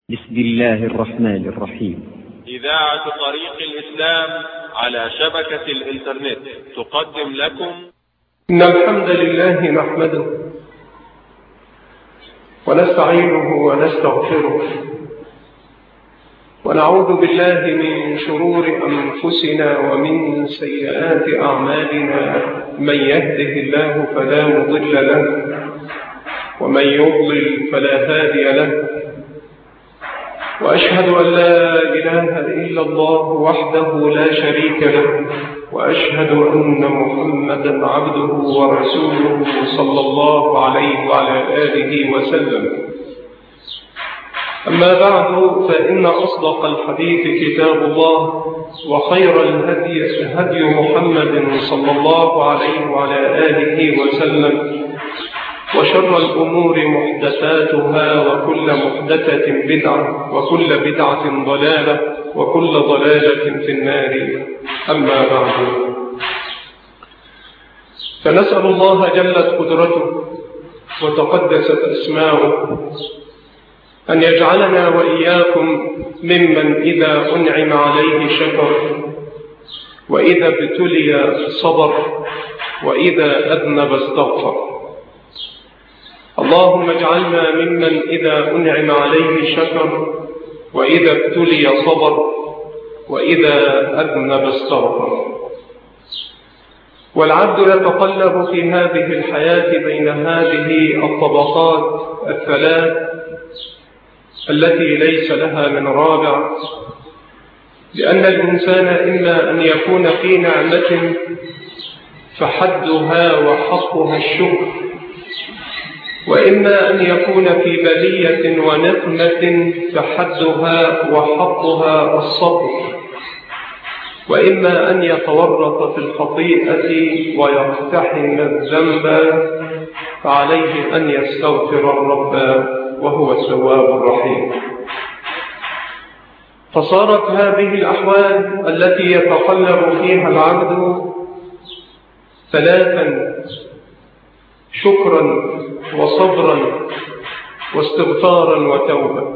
بسم الله الرحمن الرحيم. إذاعة طريق الإسلام على شبكة الإنترنت تقدم لكم إن الحمد لله نحمده ونستعينه ونستغفره ونعوذ بالله من شرور أنفسنا ومن سيئات أعمالنا. من يهده الله فلا مضل له ومن يضلل فلا هادي له، وأشهد أن لا إله إلا الله وحده لا شريك له، وأشهد أن محمدا عبده ورسوله صلى الله عليه وعلى آله وسلم. أما بعد، فإن أصدق الحديث كتاب الله، وخير الهدي هدي محمد صلى الله عليه وعلى آله وسلم، وشر الأمور محدثاتها، وكل محدثة بدعة، وكل بدعة ضلالة، وكل ضلالة في النار. أما بعد، فنسأل الله جلت قدرته وتقدست أسماؤه أن يجعلنا وإياكم ممن إذا أنعم عليه شكر، وإذا ابتلي صبر، وإذا أذنب استغفر. اللهم اجعلنا ممن إذا أنعم عليه شكر، وإذا ابتلي صبر، وإذا أذنب استغفر. والعبد يتقلب في هذه الحياة بين هذه الطبقات الثلاث التي ليس لها من رابع، لأن الإنسان إما أن يكون في نعمة فحدها وحقها الشكر، وإما أن يكون في بلية ونقمة فحدها وحقها الصبر، وإما أن يتورط في الخطيئة ويقتحم الذنب فعليه أن يستغفر الرب وهو التواب الرحيم. فصارت هذه الأحوال التي يتقلب فيها العبد ثلاثا: شكرا وصبرا واستغفارا وتوبة.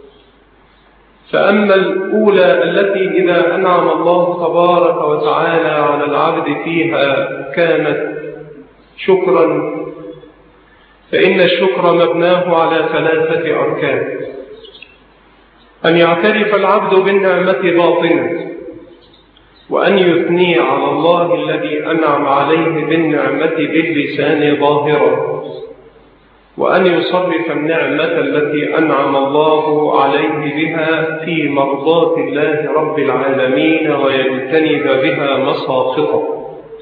فأما الأولى التي إذا أنعم الله تبارك وتعالى على العبد فيها كانت شكرا، فإن الشكر مبناه على ثلاثة أركان: أن يعترف العبد بالنعمة باطنا، وأن يثني على الله الذي أنعم عليه بالنعمة باللسان ظاهرا، وأن يصرف النعمة التي أنعم الله عليه بها في مرضاة الله رب العالمين، ويجتنب بها مساخطه.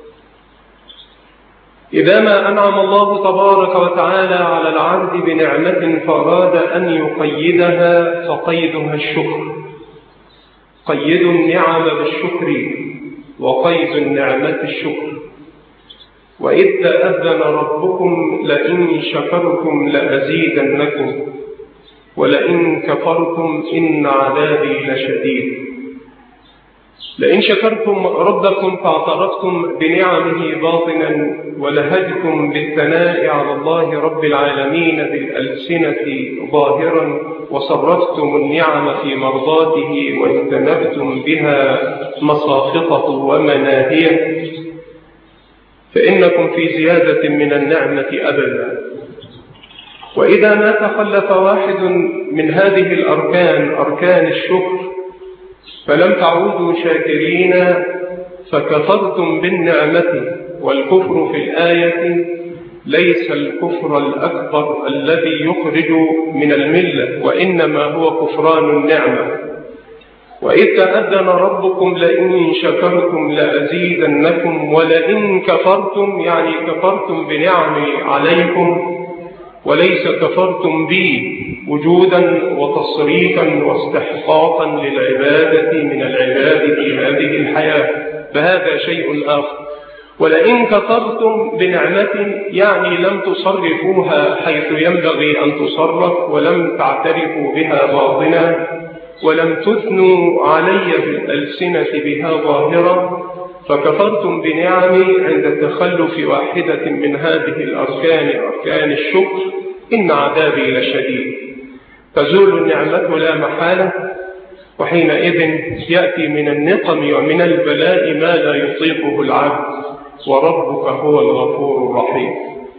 إذا ما أنعم الله تبارك وتعالى على العبد بنعمة فأراد أن يقيدها، فقيدها الشكر. قيد النعم بالشكر، وقيد النعمة الشكر. وإذ تأذن ربكم لئن شكرتم لأزيدنكم ولئن كفرتم إن عذابي لشديد. لئن شكرتم ربكم فاعترفتم بنعمه باطنا، ولهجتم بالثناء على الله رب العالمين بالألسنة ظاهرا، وصرفتم النعم في مرضاته واجتنبتم بها مساخطه ومناهيه، فإنكم في زيادة من النعمة أبدا. وإذا ما تخلف واحد من هذه الأركان، أركان الشكر، فلم تعودوا شاكرين فكفرتم بالنعمة. والكفر في الآية ليس الكفر الأكبر الذي يخرج من الملة، وإنما هو كفران النعمة. وإذ تأذن ربكم لئن شكرتم لأزيدنكم ولئن كفرتم، يعني كفرتم بنعمي عليكم، وليس كفرتم بي وجودا وتصريفا واستحقاقا للعبادة من العباد في هذه الحياة، فهذا شيء آخر. ولئن كفرتم بنعمة، يعني لم تصرفوها حيث ينبغي أن تصرف، ولم تعترفوا بها باطنا، ولم تثنوا علي بالألسنة بها ظاهرة، فكفرتم بنعمي عند تخلف واحدة من هذه الأركان، أركان الشكر. إن عذابي لشديد. تزول النعمة لا محالة، وحينئذ يأتي من النقم ومن البلاء ما لا يطيقه العبد، وربك هو الغفور الرحيم.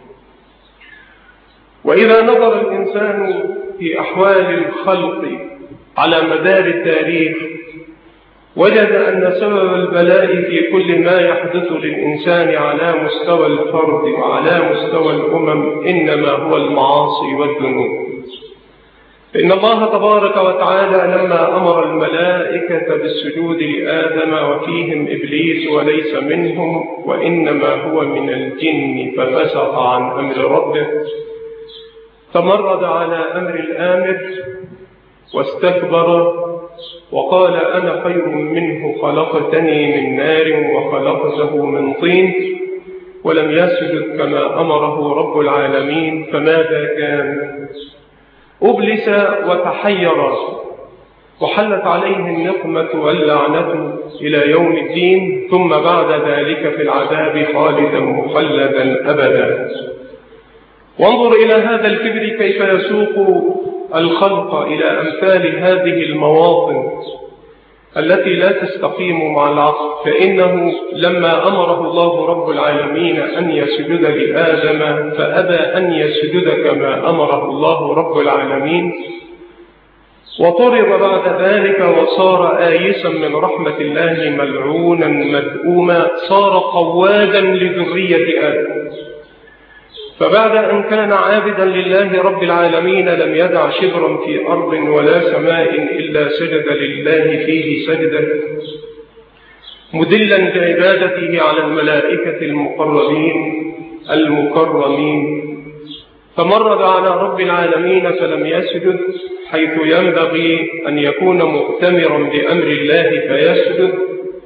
وإذا نظر الإنسان في أحوال الخلق على مدار التاريخ وجد أن سبب البلاء في كل ما يحدث للإنسان على مستوى الفرد وعلى مستوى الأمم إنما هو المعاصي والذنوب. إن الله تبارك وتعالى لما أمر الملائكة بالسجود لآدم وفيهم إبليس وليس منهم وإنما هو من الجن ففسق عن أمر ربه، تمرد على أمر الآمر واستكبر وقال أنا خير منه خلقتني من نار وخلقته من طين، ولم يسجد كما أمره رب العالمين. فماذا كان؟ أبلس وتحير وحلت عليه النقمة واللعنة إلى يوم الدين، ثم بعد ذلك في العذاب خالدا مخلدا أبدا. وانظر إلى هذا الكبر كيف يسوق الخلق إلى أمثال هذه المواطن التي لا تستقيم مع العقل. فإنه لما أمره الله رب العالمين أن يسجد لآدم فأبى أن يسجد كما أمره الله رب العالمين، وطرد بعد ذلك وصار آيسا من رحمة الله ملعونا مدؤوما، صار قوادا لذرية آدم. فبعد أن كان عابدا لله رب العالمين لم يدع شبرا في أرض ولا سماء إلا سجد لله فيه سجدا، مدلا بعبادته على الملائكة المكرمين. فمرد على رب العالمين فلم يسجد حيث ينبغي أن يكون مؤتمرا بأمر الله فيسجد،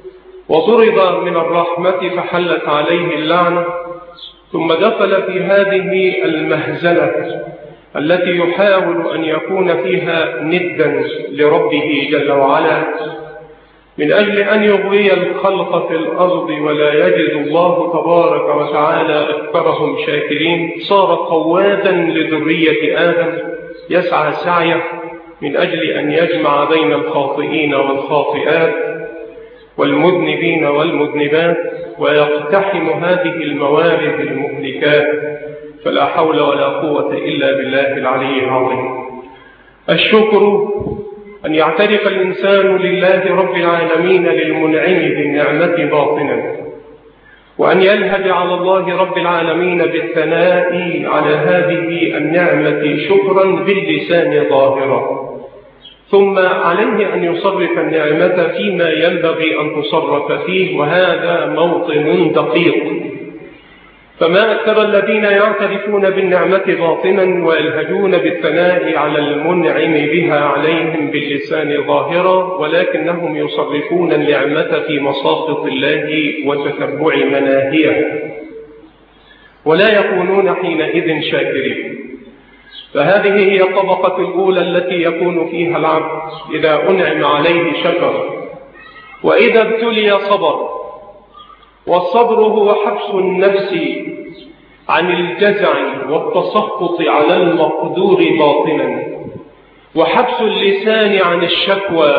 وطرد من الرحمة فحلت عليه اللعنة. ثم دخل في هذه المهزلة التي يحاول أن يكون فيها ندا لربه جل وعلا من أجل أن يغوي الخلق في الأرض ولا يجد الله تبارك وتعالى أكثرهم شاكرين. صار قوادا لذرية آدم يسعى سعيه من أجل أن يجمع بين الخاطئين والخاطئات والمذنبين والمذنبات ويقتحم هذه الموارد المهلكات، فلا حول ولا قوة إلا بالله العلي العظيم. الشكر أن يعترف الإنسان لله رب العالمين للمنعم بالنعمة باطنا، وأن يلهج على الله رب العالمين بالثناء على هذه النعمة شكرا باللسان ظاهرا، ثم عليه أن يصرف النعمة فيما ينبغي أن تصرف فيه، وهذا موطن دقيق. فما أكثر الذين يعترفون بالنعمة باطنا ويلهجون بالثناء على المنعم بها عليهم باللسان ظاهرا، ولكنهم يصرفون النعمة في مساقط الله وتتبع مناهيه، ولا يكونون حينئذ شاكرين. فهذه هي الطبقة الأولى التي يكون فيها العبد إذا أنعم عليه شكر، وإذا ابتلي صبر. والصبر هو حبس النفس عن الجزع والتسخط على المقدور باطنا، وحبس اللسان عن الشكوى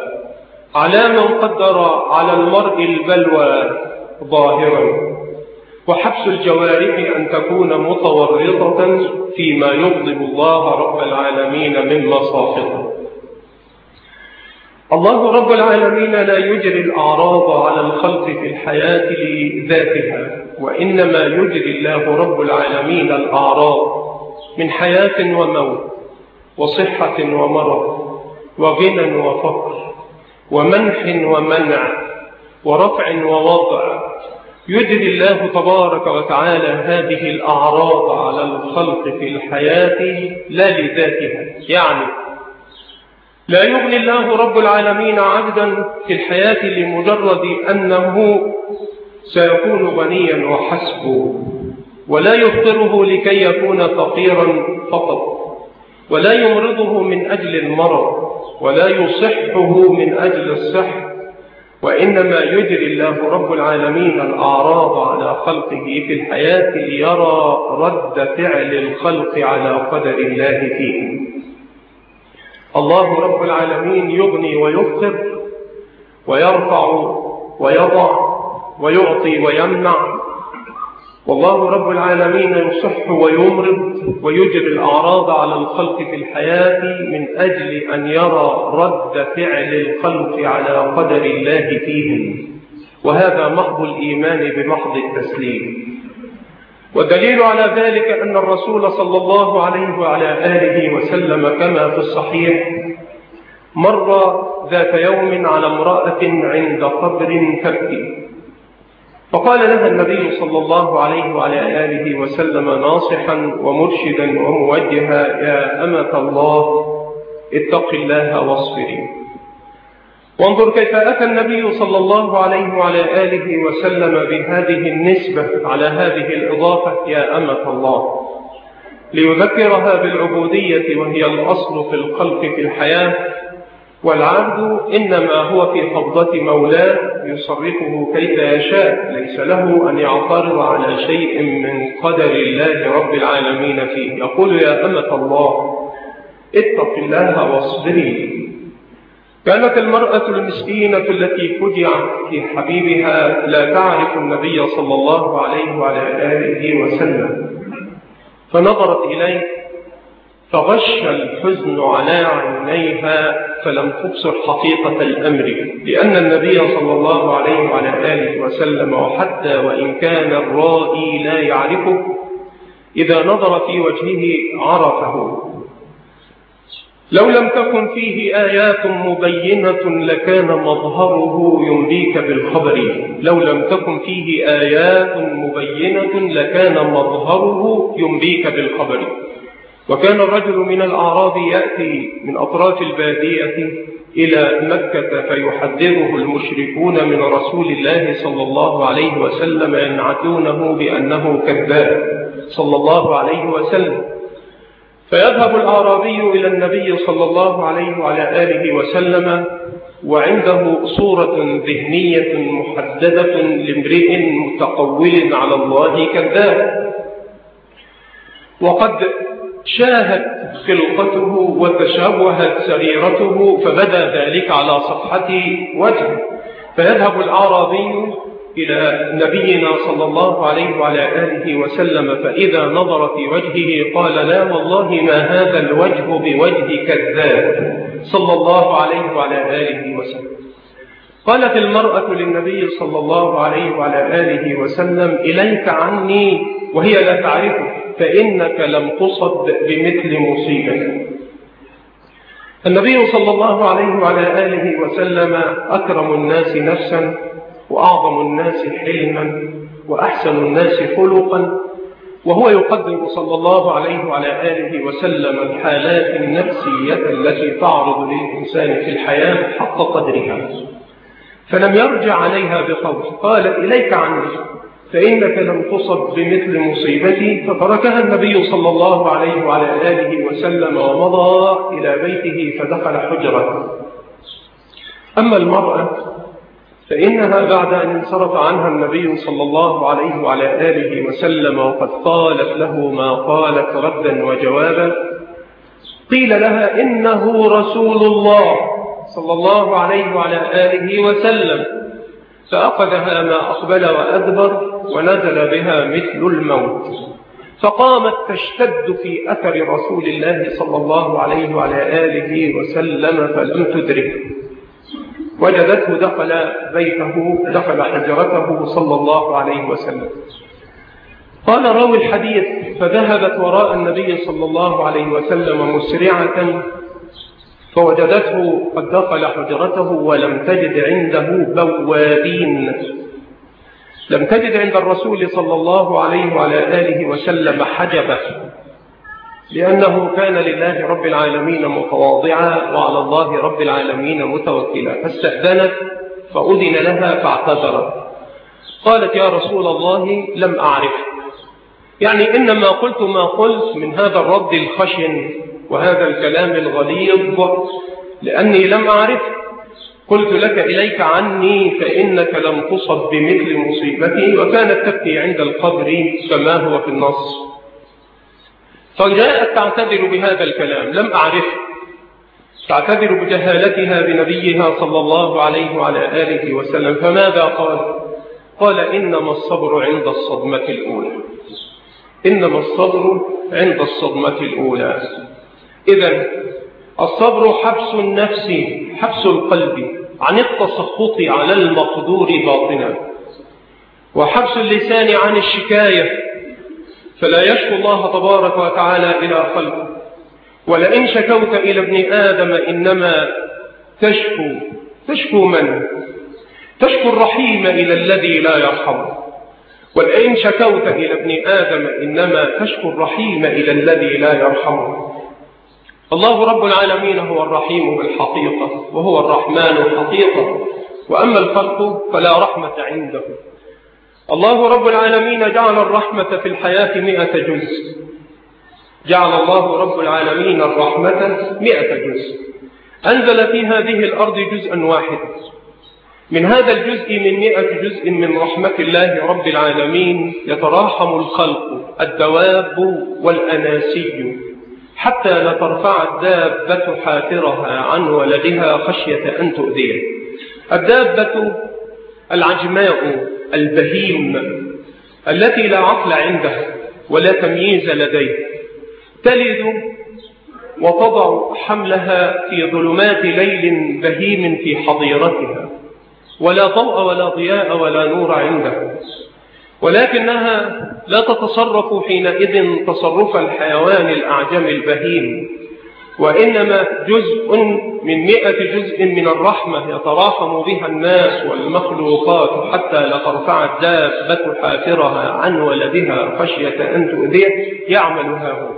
على من قدر على المرء البلوى ظاهرا، وحبس الجوارح أن تكون متورطة فيما يغضب الله رب العالمين من مصافحه. الله رب العالمين لا يجري الأعراض على الخلق في الحياة لذاتها، وإنما يجري الله رب العالمين الأعراض من حياة وموت وصحة ومرض وغنى وفقر ومنح ومنع ورفع ووضع. يجري الله تبارك وتعالى هذه الأعراض على الخلق في الحياة لا لذاتها، يعني لا يغني الله رب العالمين عبدا في الحياة لمجرد أنه سيكون غنيا وحسبه، ولا يفطره لكي يكون فقيرا فقط، ولا يمرضه من أجل المرض، ولا يصحه من أجل الصحة، وإنما يجري الله رب العالمين الأعراض على خلقه في الحياة ليرى رد فعل الخلق على قدر الله فيه. الله رب العالمين يغني ويفقر ويرفع ويضع ويعطي ويمنع، والله رب العالمين يصح ويمرض ويجري الأعراض على الخلق في الحياة من أجل أن يرى رد فعل الخلق على قدر الله فيهم، وهذا محض الإيمان بمحض التسليم. والدليل على ذلك أن الرسول صلى الله عليه وعلى آله وسلم كما في الصحيح مر ذات يوم على امرأة عند قبر تبكي، فقال لها النبي صلى الله عليه وعلى آله وسلم ناصحا ومرشدا وموجها: يا أمة الله اتق الله واصبري. وانظر كيف أتى النبي صلى الله عليه وعلى آله وسلم بهذه النسبة على هذه الإضافة يا أمة الله، ليذكرها بالعبودية وهي الأصل في الخلق في الحياة، والعبد إنما هو في قبضة مولاه يصرفه كيف يشاء، ليس له أن يعترض على شيء من قدر الله رب العالمين فيه. يقول يا أمة الله اتق الله واصبري. كانت المرأة المسكينة التي فجعت في حبيبها لا تعرف النبي صلى الله عليه وعلى آله وسلم، فنظرت إليه فغش الحزن على عينيها فلم تبصر حقيقة الأمر، لأن النبي صلى الله عليه وعلى آله وسلم وحتى وإن كان الرائي لا يعرفه إذا نظر في وجهه عرفه. لو لم تكن فيه آيات مبينة لكان مظهره ينبيك بالخبر، لو لم تكن فيه آيات مبينة لكان مظهره ينبيك بالخبر. وكان الرجل من الأعراب يأتي من أطراف البادية إلى مكة فيحذره المشركون من رسول الله صلى الله عليه وسلم ينعتونه بأنه كذاب صلى الله عليه وسلم، فيذهب الأعرابي إلى النبي صلى الله عليه وعلى آله وسلم وعنده صورة ذهنية محددة لامرئ متقول على الله كذاب، وقد شاهت خلقته وتشوهت سريرته فبدا ذلك على صفحة وجهه، فيذهب الأعرابي إلى نبينا صلى الله عليه وعلى آله وسلم فإذا نظر في وجهه قال لا والله ما هذا الوجه بوجه كذاب صلى الله عليه وعلى آله وسلم. قالت المرأة للنبي صلى الله عليه وعلى آله وسلم إليك عني، وهي لا تعرفه، فإنك لم تصب بمثل مصيبتك. النبي صلى الله عليه وعلى آله وسلم أكرم الناس نفسا وأعظم الناس حلما وأحسن الناس خلقا، وهو يقدر صلى الله عليه وعلى آله وسلم الحالات النفسية التي تعرض للإنسان في الحياة حق قدرها، فلم يرجع عليها بقول، قال إليك عني فإنك لم تصب بمثل مصيبتي، فتركها النبي صلى الله عليه وعلى آله وسلم ومضى إلى بيته فدخل حجرته. أما المرأة فإنها بعد أن انصرف عنها النبي صلى الله عليه وعلى آله وسلم وقد قالت له ما قالت ردا وجوابا، قيل لها إنه رسول الله صلى الله عليه وعلى آله وسلم، فأخذها ما أقبل وأدبر ونزل بها مثل الموت، فقامت تشتد في أثر رسول الله صلى الله عليه وعلى آله وسلم فلم تدركه، وجدته دخل بيته دخل حجرته صلى الله عليه وسلم. قال راوي الحديث فذهبت وراء النبي صلى الله عليه وسلم مسرعة فوجدته قد دخل حجرته ولم تجد عنده بوابين، لم تجد عند الرسول صلى الله عليه وعلى آله وسلم حجبة، لأنه كان لله رب العالمين متواضعا وعلى الله رب العالمين متوكلا، فاستأذنت فأذن لها فاعتذرت. قالت يا رسول الله لم أعرف، يعني إنما قلت ما قلت من هذا الرد الخشن وهذا الكلام الغليظ لأني لم أعرف، قلت لك إليك عني فإنك لم تصب بمثل مصيبتي، وكانت تبكي عند القبر كما هو في النص. فجاءت تعتذر بهذا الكلام لم أعرف، تعتذر بجهالتها بنبيها صلى الله عليه وعلى آله وسلم. فماذا قال؟ قال إنما الصبر عند الصدمة الأولى. إنما الصبر عند الصدمة الأولى. إذن الصبر حبس النفس، حبس القلب عن التسخط على المقدور باطنا، وحبس اللسان عن الشكاية، فلا يشكو الله تبارك وتعالى إلى خلقه. ولئن شكوت إلى ابن آدم إنما تشكو من؟ تشكو الرحيم إلى الذي لا يرحم. ولئن شكوت إلى ابن آدم إنما تشكو الرحيم إلى الذي لا يرحم. الله رب العالمين هو الرحيم بالحقيقة، وهو الرحمن الحقيقة، وأما الخلق فلا رحمة عنده. الله رب العالمين جعل الرحمة في الحياة 100 جزء. جعل الله رب العالمين الرحمة 100 جزء. أنزل في هذه الأرض جزءا واحدا. من هذا الجزء من 100 جزء من رحمة الله رب العالمين يتراحم الخلق، الدواب والأناسي، حتى لا ترفع الدابة حافرها عن ولدها خشية أن تؤذيه. الدابة العجماء البهيم التي لا عقل عندها ولا تمييز لديها، تلد وتضع حملها في ظلمات ليل بهيم في حظيرتها، ولا ضوء ولا ضياء ولا نور عندها، ولكنها لا تتصرف حينئذ تصرف الحيوان الأعجم البهيم، وإنما جزء من 100 جزء من الرحمة يتراحم بها الناس والمخلوقات حتى لا ترفع الدابة حافرها عن ولدها خشية أن تؤذيه، يعملها هو.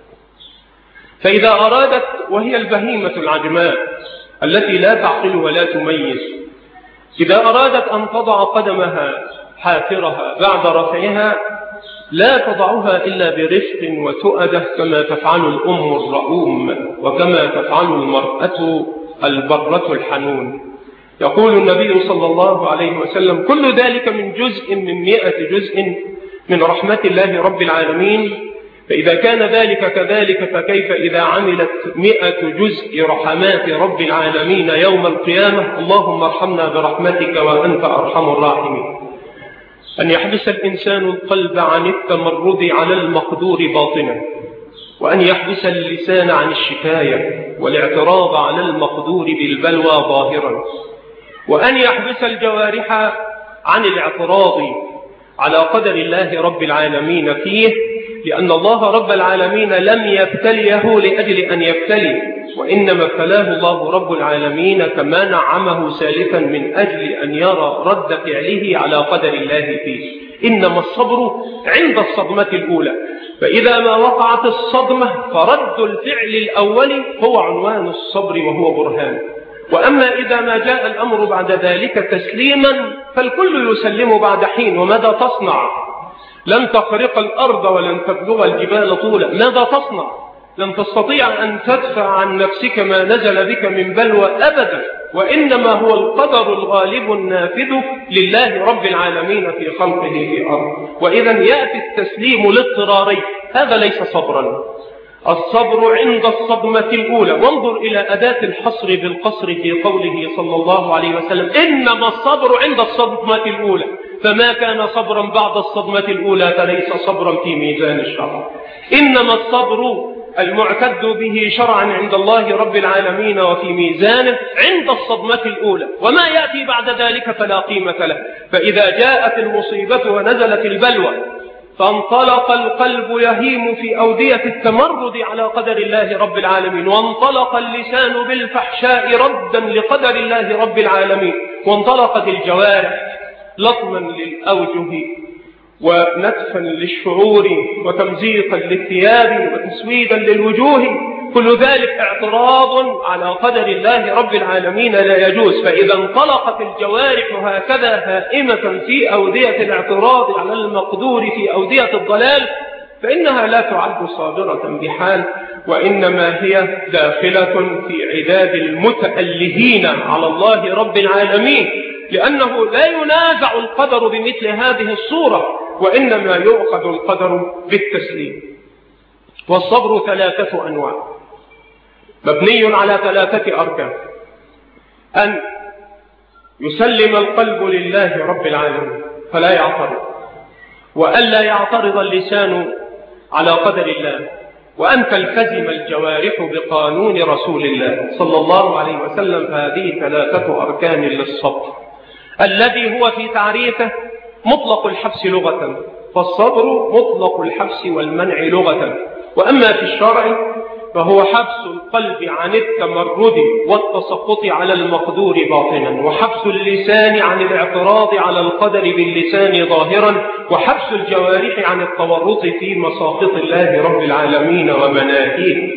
فإذا أرادت، وهي البهيمة العجماء التي لا تعقل ولا تميز، إذا أرادت أن تضع قدمها حافرها بعد رفعها لا تضعها إلا برفق وتؤدة، كما تفعل الأم الرؤوم وكما تفعل المرأة البرة الحنون. يقول النبي صلى الله عليه وسلم: كل ذلك من جزء من 100 جزء من رحمة الله رب العالمين. فإذا كان ذلك كذلك فكيف إذا عملت 100 جزء رحمات رب العالمين يوم القيامة؟ اللهم ارحمنا برحمتك وأنت أرحم الراحمين. أن يحبس الإنسان القلب عن التمرد على المقدور باطنا، وأن يحبس اللسان عن الشكاية والاعتراض على المقدور بالبلوى ظاهرا، وأن يحبس الجوارح عن الاعتراض على قدر الله رب العالمين فيه، لأن الله رب العالمين لم يبتليه لأجل أن يبتلي، وإنما ابتلاه الله رب العالمين كما نعمه سالفا من أجل أن يرى رد فعله على قدر الله فيه. إنما الصبر عند الصدمة الأولى، فإذا ما وقعت الصدمة فرد الفعل الأول هو عنوان الصبر وهو برهان. وأما إذا ما جاء الأمر بعد ذلك تسليما فالكل يسلم بعد حين. وماذا تصنع؟ لن تخرق الأرض ولن تبلغ الجبال طولا. ماذا تصنع؟ لن تستطيع أن تدفع عن نفسك ما نزل بك من بلوى أبدا، وإنما هو القدر الغالب النافذ لله رب العالمين في خلقه في أرض. وإذا يأتي التسليم لاضطراري، هذا ليس صبرا. الصبر عند الصدمة الأولى. وانظر إلى أداة الحصر بالقصر في قوله صلى الله عليه وسلم: إنما الصبر عند الصدمة الأولى. فما كان صبرا بعد الصدمة الأولى فليس صبرا في ميزان الشرع. إنما الصبر المعتد به شرعا عند الله رب العالمين وفي ميزانه عند الصدمة الأولى، وما يأتي بعد ذلك فلا قيمة له. فإذا جاءت المصيبة ونزلت البلوى فانطلق القلب يهيم في أودية التمرد على قدر الله رب العالمين، وانطلق اللسان بالفحشاء ردا لقدر الله رب العالمين، وانطلقت الجوارح لطما للأوجه ونتفا للشعور وتمزيقا للثياب وتسويدا للوجوه، كل ذلك اعتراض على قدر الله رب العالمين لا يجوز. فإذا انطلقت الجوارح هكذا هائمة في أودية الاعتراض على المقدور في أودية الضلال فإنها لا تعد صابرة بحال، وإنما هي داخلة في عداد المتألهين على الله رب العالمين، لأنه لا ينازع القدر بمثل هذه الصورة، وإنما يؤخذ القدر بالتسليم. والصبر 3 أنواع. مبني على 3 أركان: أن يسلم القلب لله رب العالمين فلا يعترض، وأن لا يعترض اللسان على قدر الله، وأن تلتزم الجوارح بقانون رسول الله صلى الله عليه وسلم. فهذه 3 أركان للصبر، الذي هو في تعريفه مطلق الحبس لغة، فالصبر مطلق الحبس والمنع لغة. وأما في الشرع فهو حبس القلب عن التمرد والتسخط على المقدور باطنا، وحبس اللسان عن الاعتراض على القدر باللسان ظاهرا، وحبس الجوارح عن التورط في مساخط الله رب العالمين ومناهيه.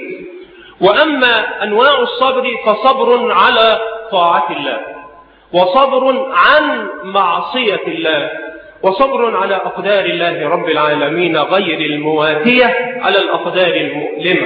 وأما أنواع الصبر فصبر على طاعة الله، وصبر عن معصية الله، وصبر على أقدار الله رب العالمين غير المواتية على الأقدار المؤلمة.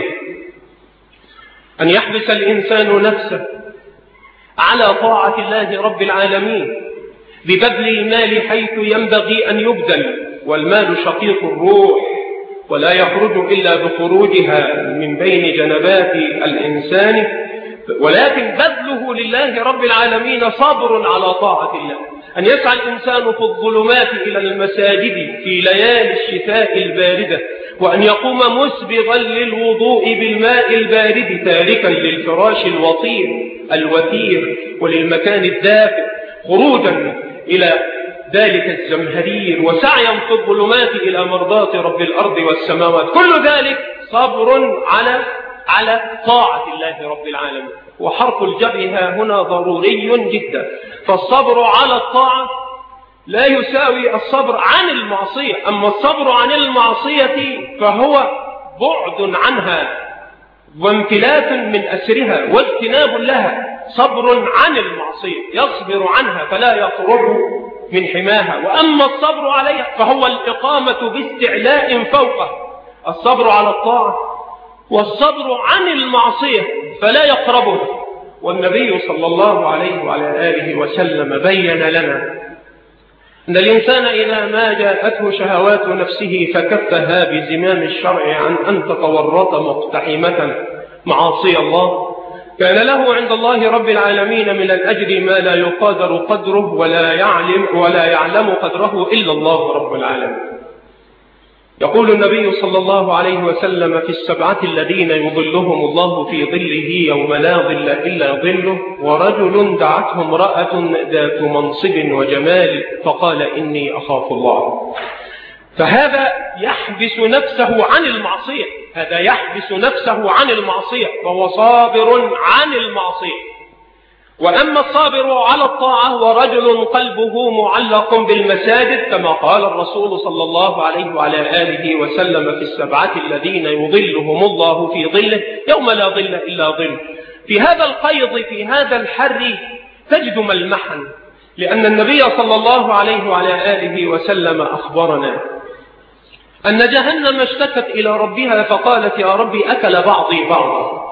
أن يحبس الإنسان نفسه على طاعة الله رب العالمين ببذل المال حيث ينبغي أن يبذل، والمال شقيق الروح ولا يخرج إلا بخروجها من بين جنبات الإنسان، ولكن بذله لله رب العالمين صبر على طاعة الله. أن يسعى الإنسان في الظلمات إلى المساجد في ليالي الشتاء الباردة، وأن يقوم مسبغا للوضوء بالماء البارد تاركا للفراش الوثير وللمكان الدافئ، خروجا إلى ذلك الزمهرير، وسعيا في الظلمات إلى مرضاة رب الأرض والسماوات. كل ذلك صبر على طاعة الله رب العالمين. وحرف الجر هنا ضروري جدا، فالصبر على الطاعة لا يساوي الصبر عن المعصية. أما الصبر عن المعصية فهو بعد عنها وامتلاك من أسرها واجتناب لها. صبر عن المعصية يصبر عنها فلا يقرب من حماها، وأما الصبر عليها فهو الإقامة باستعلاء فوقه. الصبر على الطاعة والصبر عن المعصية فلا يقربه. والنبي صلى الله عليه وعلى آله وسلم بين لنا أن الإنسان إذا ما جاءته شهوات نفسه فكفها بزمام الشرع عن أن تتورط مقتحمة معاصي الله، كان له عند الله رب العالمين من الأجر ما لا يقدر قدره ولا يعلم قدره إلا الله رب العالمين. يقول النبي صلى الله عليه وسلم: في 7 الذين يظلهم الله في ظله يوم لا ظل إلا ظله، ورجل دعته امرأة ذات منصب وجمال فقال: إني أخاف الله. فهذا يحبس نفسه عن المعصية، هذا يحبس نفسه عن المعصية، فهو صابر عن المعصية. وأما الصابر على الطاعة ورجل قلبه معلق بالمساجد، كما قال الرسول صلى الله عليه وعلى آله وسلم: في 7 الذين يظلهم الله في ظله يوم لا ظل إلا ظله. في هذا القيض، في هذا الحر تجد ملمحا، لأن النبي صلى الله عليه وعلى آله وسلم أخبرنا أن جهنم اشتكت إلى ربها فقالت: يا ربي أكل بعضي بعضا.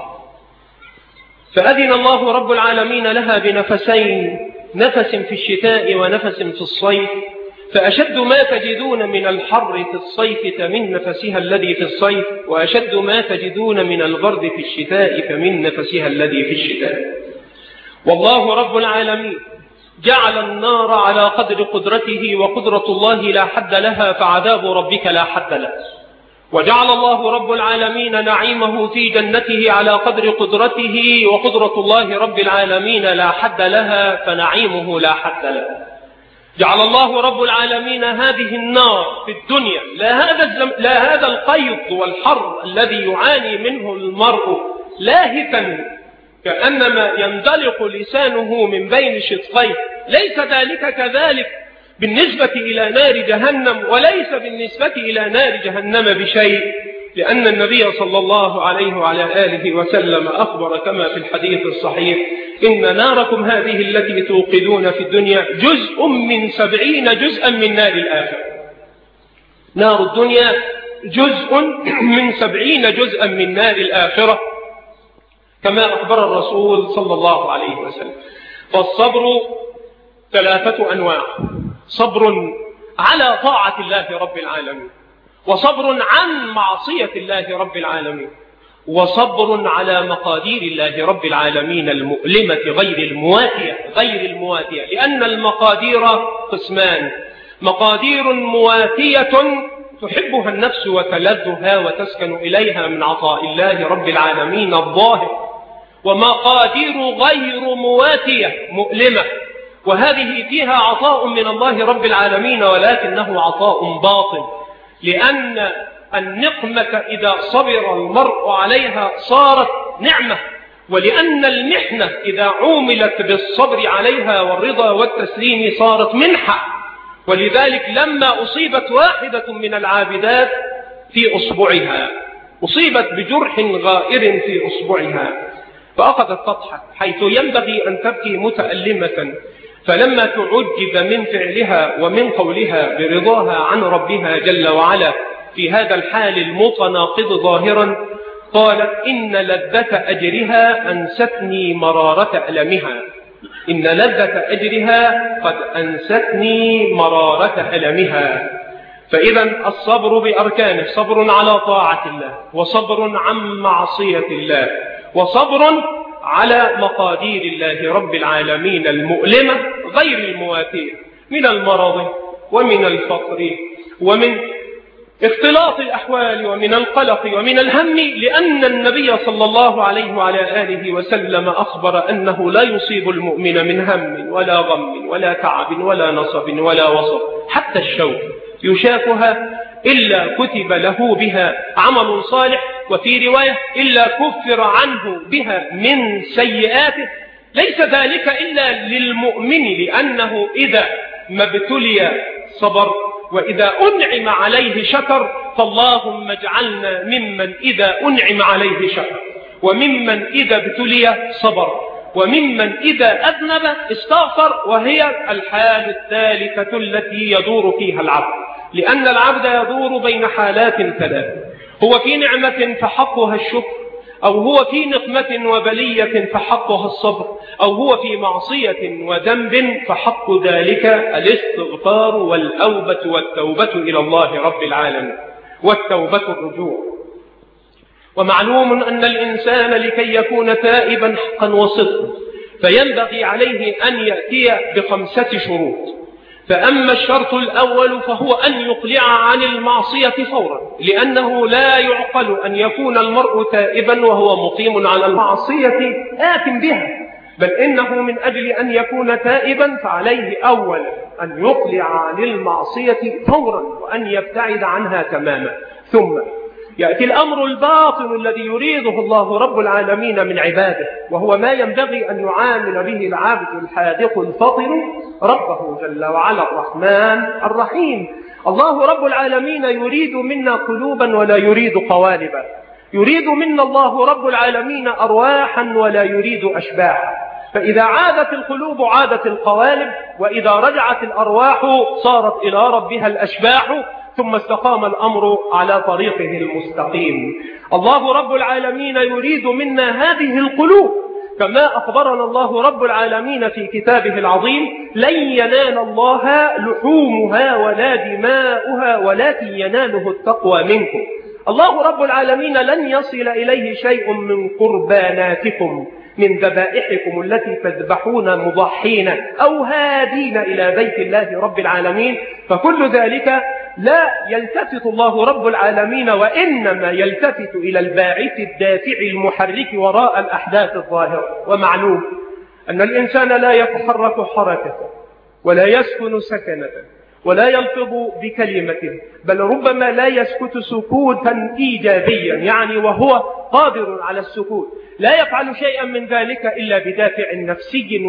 فأذن الله رب العالمين لها بنفسين، نفس في الشتاء ونفس في الصيف، فأشد ما تجدون من الحر في الصيف فمن نفسها الذي في الصيف، وأشد ما تجدون من البرد في الشتاء فمن نفسها الذي في الشتاء. والله رب العالمين جعل النار على قدر قدرته، وقدرة الله لا حد لها، فعذاب ربك لا حد له. وجعل الله رب العالمين نعيمه في جنته على قدر قدرته، وقدرة الله رب العالمين لا حد لها، فنعيمه لا حد له. جعل الله رب العالمين هذه النار في الدنيا لا هذا القيض والحر الذي يعاني منه المرء لاهثا كأنما يندلق لسانه من بين شقيه، ليس ذلك كذلك بالنسبة إلى نار جهنم، وليس بالنسبة إلى نار جهنم بشيء، لأن النبي صلى الله عليه وعلى آله وسلم أخبر كما في الحديث الصحيح: إن ناركم هذه التي توقدون في الدنيا جزء من 70 جزءا من نار الآخرة. نار الدنيا جزء من 70 جزءا من نار الآخرة، كما أخبر الرسول صلى الله عليه وسلم. فالصبر 3 أنواع: صبر على طاعة الله رب العالمين، وصبر عن معصية الله رب العالمين، وصبر على مقادير الله رب العالمين المؤلمة غير المواتية، لأن المقادير قسمان: مقادير مواتية تحبها النفس وتلذها وتسكن إليها من عطاء الله رب العالمين الظاهر، ومقادير غير مواتية مؤلمة، وهذه فيها عطاء من الله رب العالمين ولكنه عطاء باطل، لأن النقمة إذا صبر المرء عليها صارت نعمة، ولأن المحنة إذا عوملت بالصبر عليها والرضا والتسليم صارت منحة. ولذلك لما أصيبت واحدة من العابدات في أصبعها، أصيبت بجرح غائر في أصبعها، فأخذت تضحك حيث ينبغي أن تبكي متألمة، فلما تعجب من فعلها ومن قولها برضاها عن ربها جل وعلا في هذا الحال المتناقض ظاهرا، قالت: إن لذة أجرها أنستني مرارة ألمها. إن لذة أجرها قد أنستني مرارة ألمها. فإذا الصبر بأركانه: صبر على طاعة الله، وصبر عن معصية الله، وصبر على مقادير الله رب العالمين المؤلمة غير المواتية من المرض ومن الفقر ومن اختلاط الأحوال ومن القلق ومن الهم، لأن النبي صلى الله عليه وعلى آله وسلم أخبر أنه لا يصيب المؤمن من هم ولا غم ولا تعب ولا نصب ولا وصب حتى الشوك يشاكها إلا كتب له بها عمل صالح، وفي رواية إلا كفر عنه بها من سيئاته. ليس ذلك إلا للمؤمن، لأنه إذا ما ابتلي صبر، وإذا أنعم عليه شكر، فاللهم اجعلنا ممن إذا أنعم عليه شكر، وممن إذا ابتلي صبر، وممن إذا أذنب استغفر، وهي الحال الثالثة التي يدور فيها العبد، لأن العبد يدور بين حالات ثلاث: هو في نعمة فحقها الشكر، أو هو في نقمة وبلية فحقها الصبر، أو هو في معصية وذنب فحق ذلك الاستغفار والأوبة والتوبة إلى الله رب العالمين، والتوبة الرجوع. ومعلوم أن الإنسان لكي يكون تائبا حقا وصدقا فينبغي عليه أن يأتي ب5 شروط. فأما الشرط الأول فهو أن يقلع عن المعصية فورا، لأنه لا يعقل أن يكون المرء تائبا وهو مقيم على المعصية آثم بها، بل إنه من أجل أن يكون تائبا فعليه أولا أن يقلع عن المعصية فورا وأن يبتعد عنها تماما. ثم يأتي الأمر الباطن الذي يريده الله رب العالمين من عباده، وهو ما ينبغي أن يعامل به العبد الحاذق الفطن ربه جل وعلا الرحمن الرحيم. الله رب العالمين يريد منا قلوبا ولا يريد قوالبا، يريد منا الله رب العالمين أرواحا ولا يريد أشباحا، فإذا عادت القلوب عادت القوالب، وإذا رجعت الأرواح صارت إلى ربها الأشباح، ثم استقام الأمر على طريقه المستقيم. الله رب العالمين يريد منا هذه القلوب، كما أخبرنا الله رب العالمين في كتابه العظيم: لن ينال الله لحومها ولا دماؤها ولكن يناله التقوى منكم. الله رب العالمين لن يصل إليه شيء من قرباناتكم، من ذبائحكم التي تذبحون مضحين أو هادين إلى بيت الله رب العالمين، فكل ذلك لا يلتفت الله رب العالمين، وإنما يلتفت إلى الباعث الدافع المحرك وراء الأحداث الظاهرة. ومعلوم أن الإنسان لا يتحرك حركة ولا يسكن سكنة ولا يلفظ بكلمة، بل ربما لا يسكت سكوتا إيجابيا، يعني وهو قادر على السكوت، لا يفعل شيئا من ذلك إلا بدافع نفسي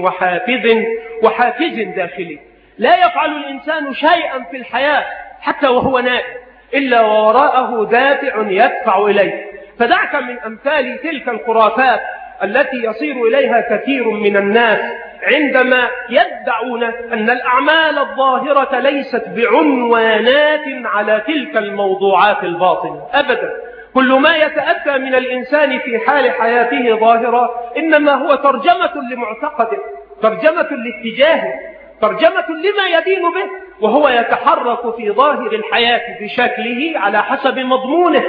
وحافز داخلي. لا يفعل الإنسان شيئا في الحياة حتى وهو نائم إلا ووراءه دافع يدفع إليه. فدعك من أمثال تلك الخرافات التي يصير إليها كثير من الناس عندما يدعون أن الأعمال الظاهرة ليست بعنوانات على تلك الموضوعات الباطنة أبدا. كل ما يتأتى من الإنسان في حال حياته ظاهرة إنما هو ترجمة لمعتقده، ترجمة لاتجاهه، ترجمة لما يدين به، وهو يتحرك في ظاهر الحياة بشكله على حسب مضمونه.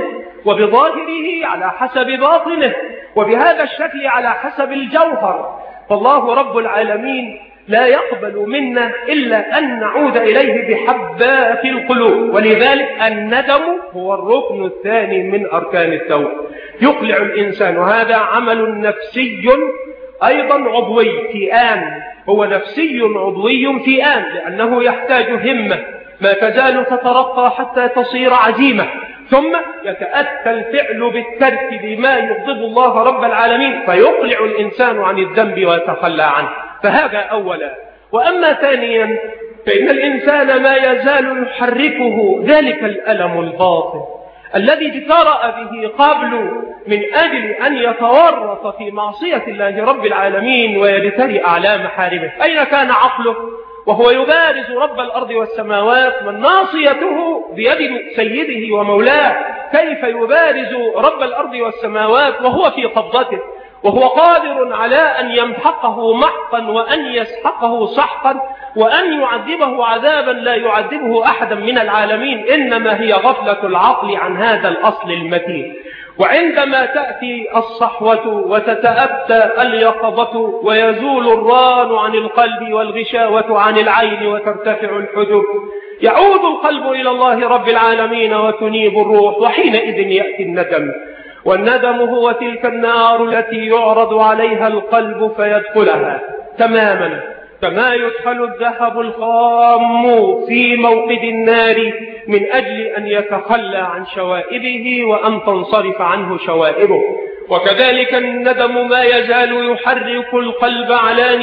وبظاهره على حسب باطنه، وبهذا الشكل على حسب الجوهر. فالله رب العالمين لا يقبل منا إلا أن نعود إليه بحبات القلوب. ولذلك الندم هو الركن الثاني من أركان التوبة. يقلع الإنسان، وهذا عمل نفسي أيضا عضوي في آن، هو نفسي عضوي في آن، لأنه يحتاج همة ما تزال تترقى حتى تصير عزيمة، ثم يتأتى الفعل بالترك لما يغضب الله رب العالمين، فيقلع الإنسان عن الذنب ويتخلى عنه. فهذا أولا. وأما ثانيا فإن الإنسان ما يزال يحركه ذلك الألم الباطن الذي اجترأ به قبل من أجل أن يتورط في معصية الله رب العالمين ويبترئ أعلى محارمه. أين كان عقله وهو يبارز رب الأرض والسماوات من ناصيته بيد سيده ومولاه؟ كيف يبارز رب الأرض والسماوات وهو في قبضته، وهو قادر على أن يمحقه محقا وأن يسحقه سحقا وأن يعذبه عذابا لا يعذبه أحدا من العالمين؟ إنما هي غفلة العقل عن هذا الأصل المتين. وعندما تأتي الصحوة وتتأتى اليقظة ويزول الران عن القلب والغشاوة عن العين وترتفع الحجب، يعود القلب إلى الله رب العالمين وتنيب الروح، وحينئذ يأتي الندم. والندم هو تلك النار التي يعرض عليها القلب فيدخلها تماما، كما يدخل الذهب الخام في موقد النار من أجل أن يتخلى عن شوائبه وأن تنصرف عنه شوائبه. وكذلك الندم ما يزال يحرك القلب على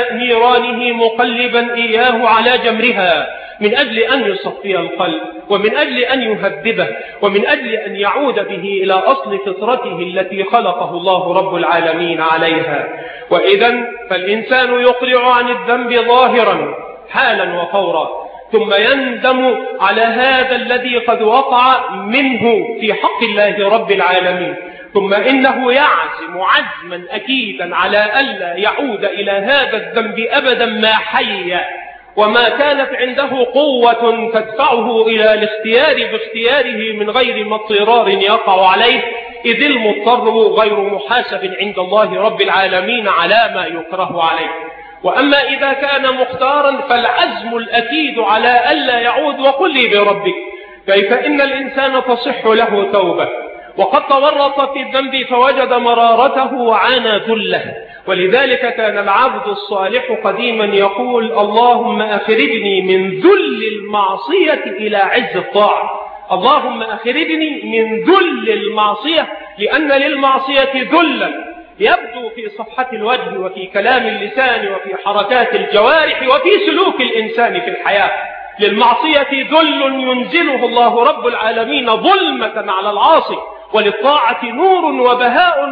نيرانه مقلبا إياه على جمرها من أجل أن يصفي القلب ومن أجل أن يهذبه ومن أجل أن يعود به إلى أصل فطرته التي خلقه الله رب العالمين عليها. وإذن فالإنسان يقلع عن الذنب ظاهرا حالا وفورا، ثم يندم على هذا الذي قد وقع منه في حق الله رب العالمين، ثم إنه يعزم عزما أكيدا على ألا يعود إلى هذا الذنب أبدا ما حي، وما كانت عنده قوة تدفعه إلى الاختيار باختياره من غير ما اضطرار يقع عليه، إذ المضطر غير محاسب عند الله رب العالمين على ما يكره عليه. وأما إذا كان مختارا فالعزم الأكيد على ألا يعود. وقل لي بربك كيف إن الإنسان تصح له توبة وقد تورط في الذنب فوجد مرارته وعانى ذله. ولذلك كان العبد الصالح قديما يقول: اللهم أخرجني من ذل المعصية إلى عز الطاعة. اللهم أخرجني من ذل المعصية، لأن للمعصية ذلا يبدو في صفحة الوجه وفي كلام اللسان وفي حركات الجوارح وفي سلوك الإنسان في الحياة. للمعصية ذل ينزله الله رب العالمين ظلمة على العاصي، وللطاعة نور وبهاء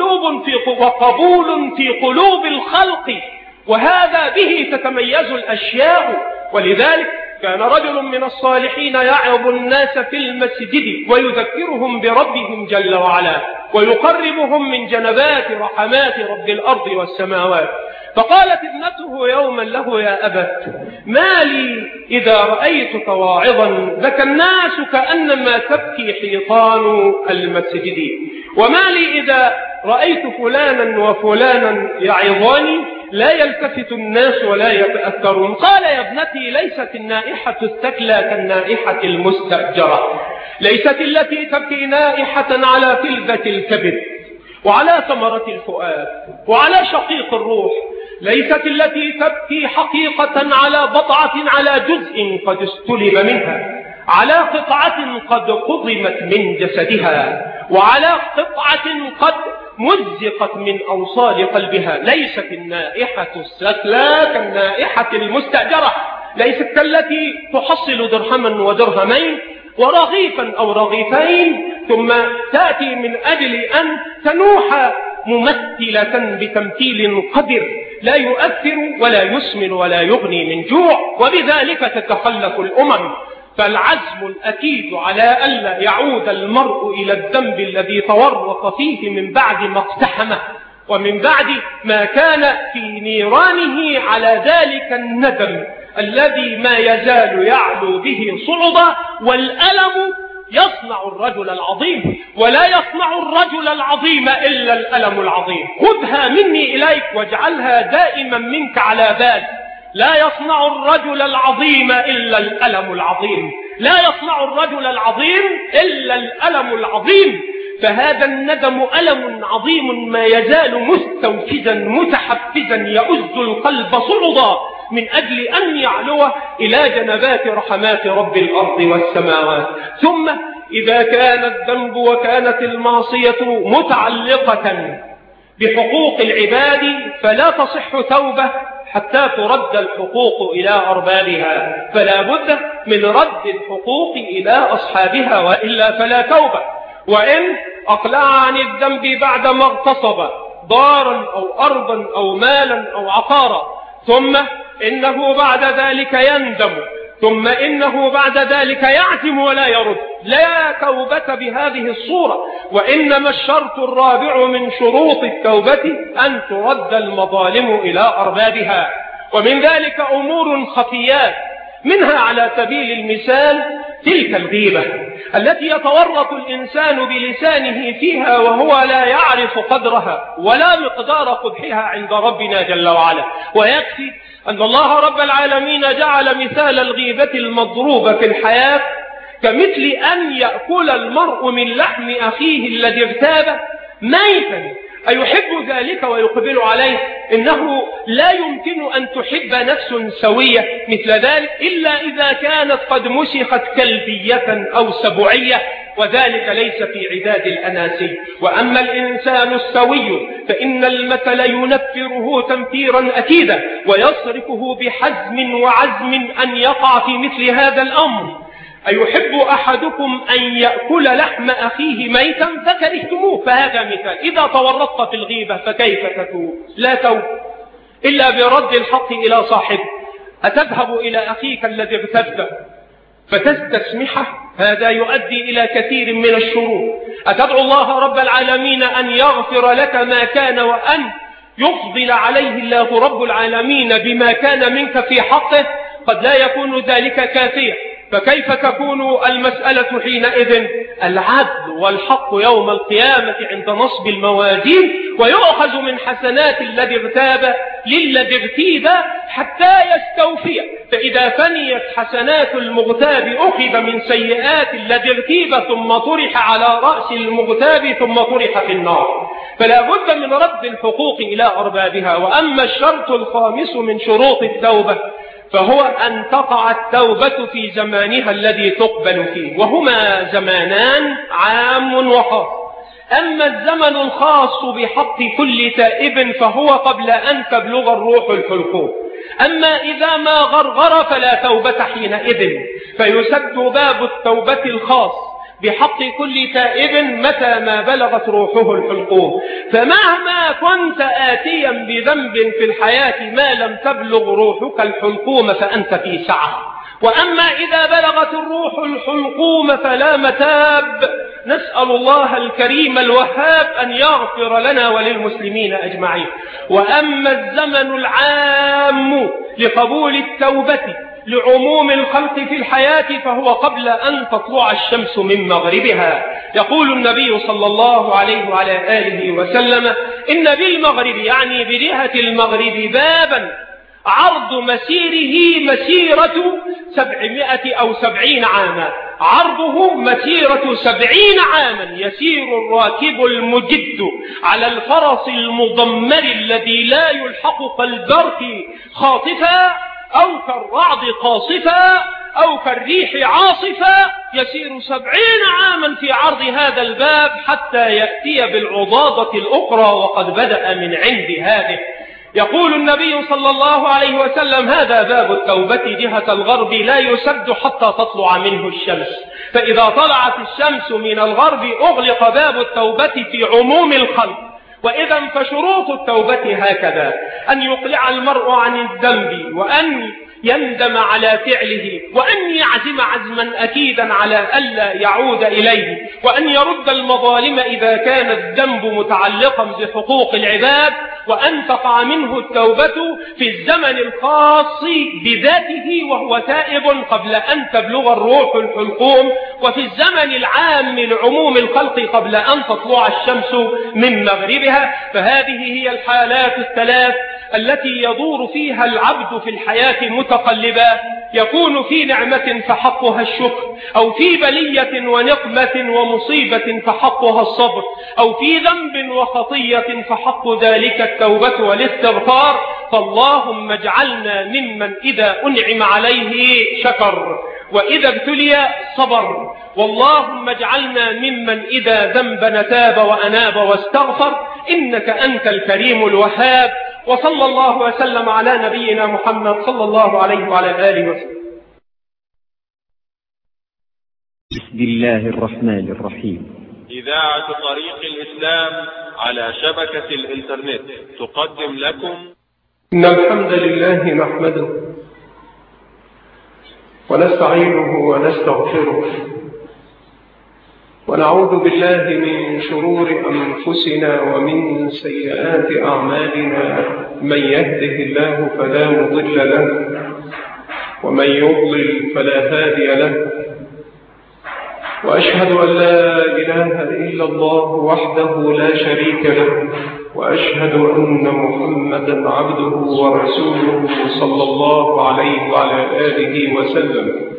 وقبول في قلوب الخلق، وهذا به تتميز الأشياء. ولذلك كان رجل من الصالحين يعظ الناس في المسجد ويذكرهم بربهم جل وعلا ويقربهم من جنبات رحمات رب الأرض والسماوات. فقالت ابنته يوما له: يا أبت، ما لي إذا رأيتك واعظا بكى الناس كأنما تبكي حيطان المسجد، وما لي إذا رأيت فلانا وفلانا يعظاني لا يلتفت الناس ولا يتأثرون. قال: يا ابنتي، ليست النائحة الثكلى كالنائحة المستأجرة، ليست التي تبكي نائحة على فلذة الكبد وعلى ثمرة الفؤاد وعلى شقيق الروح، ليست التي تبكي حقيقة على بضعة على جزء قد استلب منها، على قطعة قد قضمت من جسدها، وعلى قطعة قد مزقت من أوصال قلبها. ليست النائحة الثكلى كالنائحة المستأجرة، ليست كالتي تحصل درهما ودرهمين ورغيفا أو رغيفين ثم تأتي من أجل أن تنوح ممثلة بتمثيل قدر لا يؤثر ولا يسمن ولا يغني من جوع، وبذلك تتخلف الأمم. فالعزم الأكيد على ألا يعود المرء إلى الذنب الذي تورط فيه من بعد ما اقتحمه ومن بعد ما كان في نيرانه على ذلك الندم الذي ما يزال يعلو به صعدا، والألم يصنع الرجل العظيم، ولا يصنع الرجل العظيم إلا الألم العظيم. خذها مني إليك واجعلها دائما منك على بال. لا يصنع الرجل العظيم إلا الألم العظيم، لا يصنع الرجل العظيم إلا الألم العظيم. فهذا الندم ألم عظيم ما يزال مستوفزا متحفزا يؤز القلب صعدا من أجل أن يعلو إلى جنبات رحمات رب الأرض والسماوات. ثم إذا كان الذنب وكانت المعصية متعلقة بحقوق العباد فلا تصح توبة حتى ترد الحقوق إلى أربابها، فلا بد من رد الحقوق إلى أصحابها، وإلا فلا توبة. وإن أقلع عن الذنب بعدما اغتصب دارا أو أرضا أو مالا أو عقارا، ثم إنه بعد ذلك يندم، ثم إنه بعد ذلك يعزم ولا يرد، لا توبة بهذه الصورة. وإنما الشرط الرابع من شروط التوبة أن ترد المظالم إلى أربابها. ومن ذلك أمور خفيات، منها على سبيل المثال تلك الغيبة التي يتورط الإنسان بلسانه فيها وهو لا يعرف قدرها ولا مقدار قبحها عند ربنا جل وعلا. ويكفي أن الله رب العالمين جعل مثال الغيبة المضروبة في الحياة كمثل أن يأكل المرء من لحم أخيه الذي اغتابه ميتا، أيحب ذلك ويقبل عليه؟ إنه لا يمكن أن تحب نفس سوية مثل ذلك إلا إذا كانت قد مسخت كلبية أو سبعية، وذلك ليس في عداد الأناسي. وأما الإنسان السوي فإن المثل ينفره تنفيرا أكيدا ويصرفه بحزم وعزم أن يقع في مثل هذا الأمر. أيحب أحدكم أن يأكل لحم أخيه ميتا فكرهتموه؟ فهذا مثال. إذا تورطت في الغيبة فكيف تتوب؟ لا توب إلا برد الحق إلى صاحبه. أتذهب إلى أخيك الذي اغتبته فتستسمحه؟ هذا يؤدي إلى كثير من الشرور. أتدعو الله رب العالمين أن يغفر لك ما كان وأن يفضل عليه الله رب العالمين بما كان منك في حقه؟ قد لا يكون ذلك كافيا، فكيف تكون المسألة حينئذ؟ العدل والحق يوم القيامة عند نصب الموازين، ويؤخذ من حسنات الذي اغتاب للذي اغتيب حتى يستوفي، فإذا فنيت حسنات المغتاب أخذ من سيئات الذي اغتيب ثم طرح على رأس المغتاب ثم طرح في النار. فلا بد من رد الحقوق إلى أربابها. وأما الشرط الخامس من شروط التوبة فهو أن تقع التوبة في زمانها الذي تقبل فيه، وهما زمانان عام وخاص. أما الزمن الخاص بحق كل تائب فهو قبل أن تبلغ الروح الحلقوم. أما إذا ما غرغر فلا توبة حينئذ، فيسد باب التوبة الخاص بحق كل تائب متى ما بلغت روحه الحلقوم. فمهما كنت آتيا بذنب في الحياة ما لم تبلغ روحك الحلقوم فأنت في سعة. وأما إذا بلغت الروح الحلقوم فلا متاب. نسأل الله الكريم الوهاب أن يغفر لنا وللمسلمين أجمعين. وأما الزمن العام لقبول التوبة لعموم الخلق في الحياة فهو قبل أن تطلع الشمس من مغربها. يقول النبي صلى الله عليه وعلى آله وسلم: إن بالمغرب، يعني بجهة المغرب، بابا عرض مسيره مسيرة 700 أو 70 عاما، عرضه مسيرة 70 عاما، يسير الراكب المجد على الفرس المضمر الذي لا يلحق كالبرق خاطفا أو كالرعد قاصفا أو كالريح عاصفا، يسير 70 عاما في عرض هذا الباب حتى يأتي بالعضاضة الأخرى وقد بدأ من عند هذه. يقول النبي صلى الله عليه وسلم: هذا باب التوبة جهة الغرب لا يسد حتى تطلع منه الشمس، فإذا طلعت الشمس من الغرب أغلق باب التوبة في عموم الخلق. وإذا فشروط التوبة هكذا: أن يقلع المرء عن الذنب، وأن يندم على فعله، وأن يعزم عزما أكيدا على ألا يعود إليه، وأن يرد المظالم إذا كان الذنب متعلقا بحقوق العباد، وأن تقع منه التوبة في الزمن الخاص بذاته وهو تائب قبل أن تبلغ الروح الحلقوم، وفي الزمن العام لعموم الخلق قبل أن تطلع الشمس من مغربها. فهذه هي الحالات الثلاث التي يدور فيها العبد في الحياة متقلبا، يكون في نعمة فحقها الشكر، أو في بلية ونقمة ومصيبة فحقها الصبر، أو في ذنب وخطية فحق ذلك التوبة والاستغفار. فاللهم اجعلنا ممن إذا أنعم عليه شكر، وإذا ابتلي صبر. واللهم اجعلنا ممن إذا ذنب تاب وأناب واستغفر، إنك أنت الكريم الوهاب. وصلى الله وسلم على نبينا محمد صلى الله عليه وعلى آله وسلم. بسم الله الرحمن الرحيم. إذاعة طريق الإسلام على شبكة الإنترنت تقدم لكم. إن الحمد لله نحمده ونستعينه ونستغفره، ونعوذ بالله من شرور أنفسنا ومن سيئات أعمالنا. من يهده الله فلا مضل له، ومن يضلل فلا هادي له. وأشهد أن لا إله إلا الله وحده لا شريك له، وأشهد أن محمدا عبده ورسوله صلى الله عليه وعلى آله وسلم.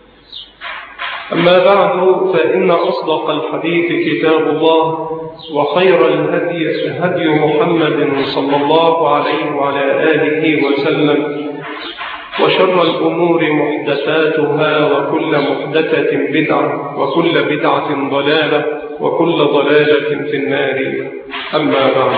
أما بعد، فإن أصدق الحديث كتاب الله، وخير الهدي هدي محمد صلى الله عليه وعلى آله وسلم، وشر الأمور محدثاتها، وكل محدثة بدعة، وكل بدعة ضلالة، وكل ضلالة في النار. أما بعد،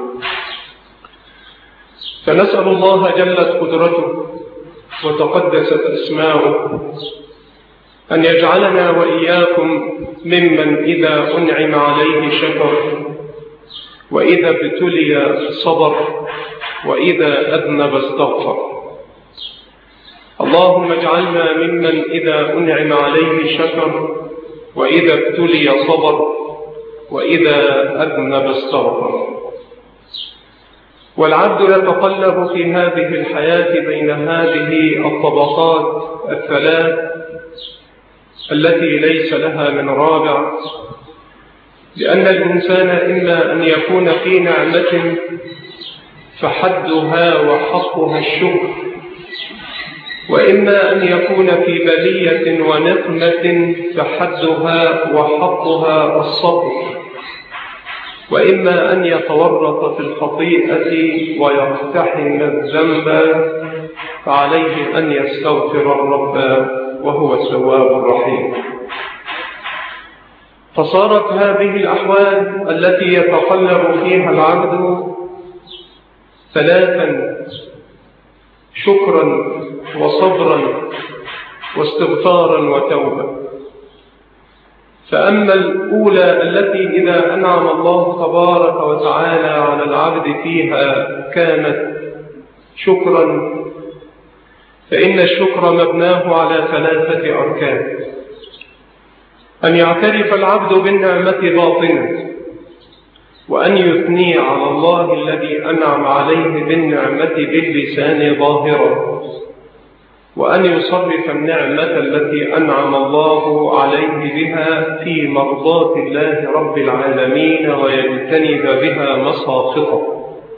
فنسأل الله جلت قدرته وتقدست أسماؤه أن يجعلنا وإياكم ممن إذا أنعم عليه شكر، وإذا ابتلي صبر، وإذا أذنب استغفر. اللهم اجعلنا ممن إذا أنعم عليه شكر، وإذا ابتلي صبر، وإذا أذنب استغفر. والعبد يتقلب في هذه الحياة بين هذه الطبقات الثلاث التي ليس لها من رابع، لأن الإنسان إما أن يكون في نعمة فحدها وحقها الشكر، وإما أن يكون في بلية ونقمة فحدها وحقها الصبر، وإما أن يتورط في الخطيئة ويقتحم الذنب فعليه أن يستغفر الرب وهو التواب الرحيم. فصارت هذه الأحوال التي يتقلب فيها العبد ثلاثا: شكرا وصبرا واستغفارا وتوبة. فأما الأولى التي إذا أنعم الله تبارك وتعالى على العبد فيها كانت شكرا، فإن الشكر مبناه على ثلاثة أركان: أن يعترف العبد بالنعمة باطنا، وأن يثني على الله الذي أنعم عليه بالنعمة باللسان ظاهرا، وأن يصرف النعمة التي أنعم الله عليه بها في مرضاة الله رب العالمين، ويجتنب بها مساخطه.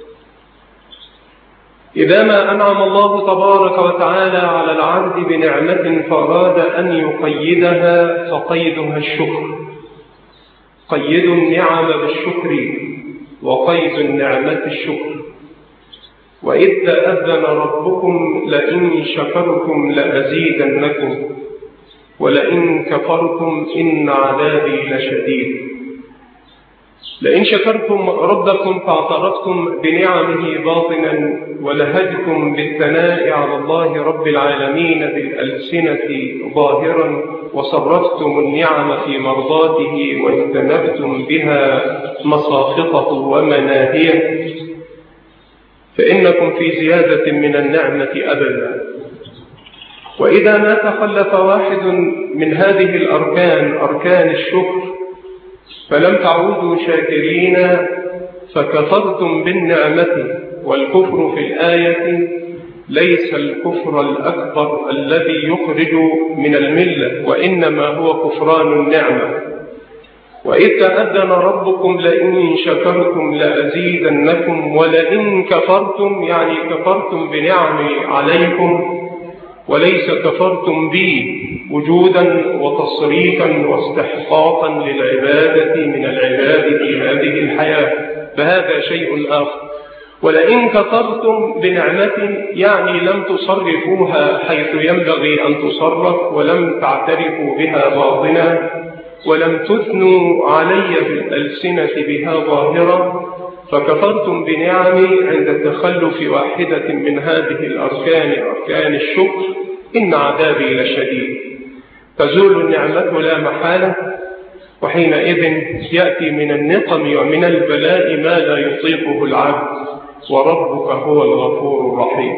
إذا ما أنعم الله تبارك وتعالى على العبد بنعمة فأراد أن يقيدها فقيدها الشكر. قيد النعم بالشكر، وقيد النعمة الشكر. وإذ تأذن ربكم لئن شكرتم لأزيدنكم، ولئن كفرتم إن عذابي لشديد. لئن شكرتم ربكم فاعترفتم بنعمه باطنا، ولهجتم بالثناء على الله رب العالمين بالألسنة ظاهرا، وصرفتم النعم في مرضاته، واجتنبتم بها مساخطه ومناهيه، فإنكم في زيادة من النعمة أبدا. وإذا ما تخلف واحد من هذه الأركان، أركان الشكر، فلم تعودوا شاكرين فكفرتم بالنعمة. والكفر في الآية ليس الكفر الأكبر الذي يخرج من الملة، وإنما هو كفران النعمة. وإذ تأذن ربكم لئن شكرتم لأزيدنكم ولئن كفرتم، يعني كفرتم بنعمي عليكم وليس كفرتم بي وجودا وتصريفا واستحقاقا للعبادة من العباد في هذه الحياة، فهذا شيء آخر. ولئن كفرتم بنعمة يعني لم تصرفوها حيث ينبغي أن تصرف، ولم تعترفوا بها باطنا، ولم تثنوا علي بالألسنة بها ظاهرة، فكفرتم بنعمي عند التخلف واحدة من هذه الأركان، أركان الشكر، إن عذابي لشديد. تزول النعمة لا محالة، وحينئذ يأتي من النقم ومن البلاء ما لا يطيقه العبد، وربك هو الغفور الرحيم.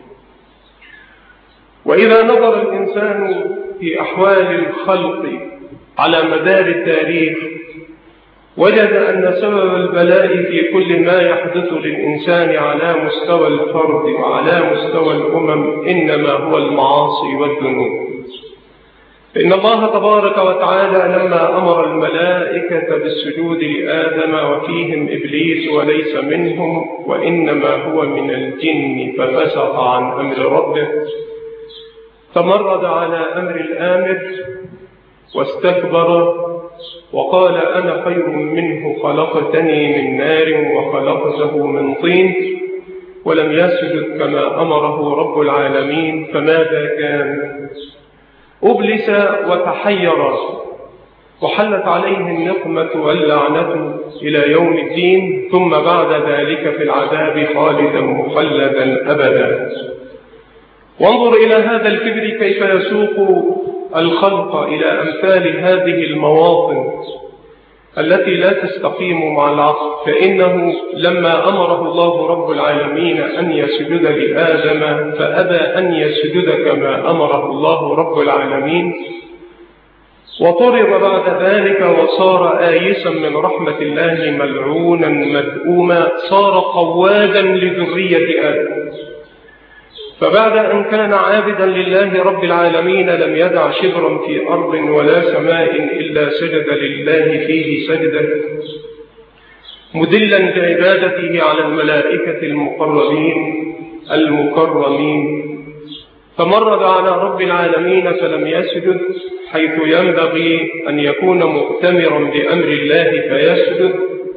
وإذا نظر الإنسان في أحوال الخلق على مدار التاريخ وجد أن سبب البلاء في كل ما يحدث للإنسان على مستوى الفرد وعلى مستوى الأمم إنما هو المعاصي والذنوب. إن الله تبارك وتعالى لما أمر الملائكة بالسجود لآدم وفيهم إبليس وليس منهم وإنما هو من الجن ففسق عن أمر ربه، تمرد على أمر الآمر واستكبر وقال أنا خير منه، خلقتني من نار وخلقته من طين، ولم يسجد كما أمره رب العالمين. فماذا كان؟ أبلس وتحير، وحلت عليه النقمة واللعنة إلى يوم الدين، ثم بعد ذلك في العذاب خالدا مخلدا أبدا. وانظر إلى هذا الكبر كيف يسوق الخلق إلى أمثال هذه المواطن التي لا تستقيم مع العقل. فإنه لما أمره الله رب العالمين أن يسجد لآدم فأبى أن يسجد كما أمره الله رب العالمين، وطرد بعد ذلك وصار آيسا من رحمة الله ملعونا مدؤوما، صار قوادا لذرية آدم. فبعد أن كان عابدا لله رب العالمين لم يدع شبرا في أرض ولا سماء إلا سجد لله فيه سجدا، مدلا بعبادته على الملائكة المقربين المكرمين. فمرد على رب العالمين فلم يسجد حيث ينبغي أن يكون مؤتمرا بأمر الله فيسجد،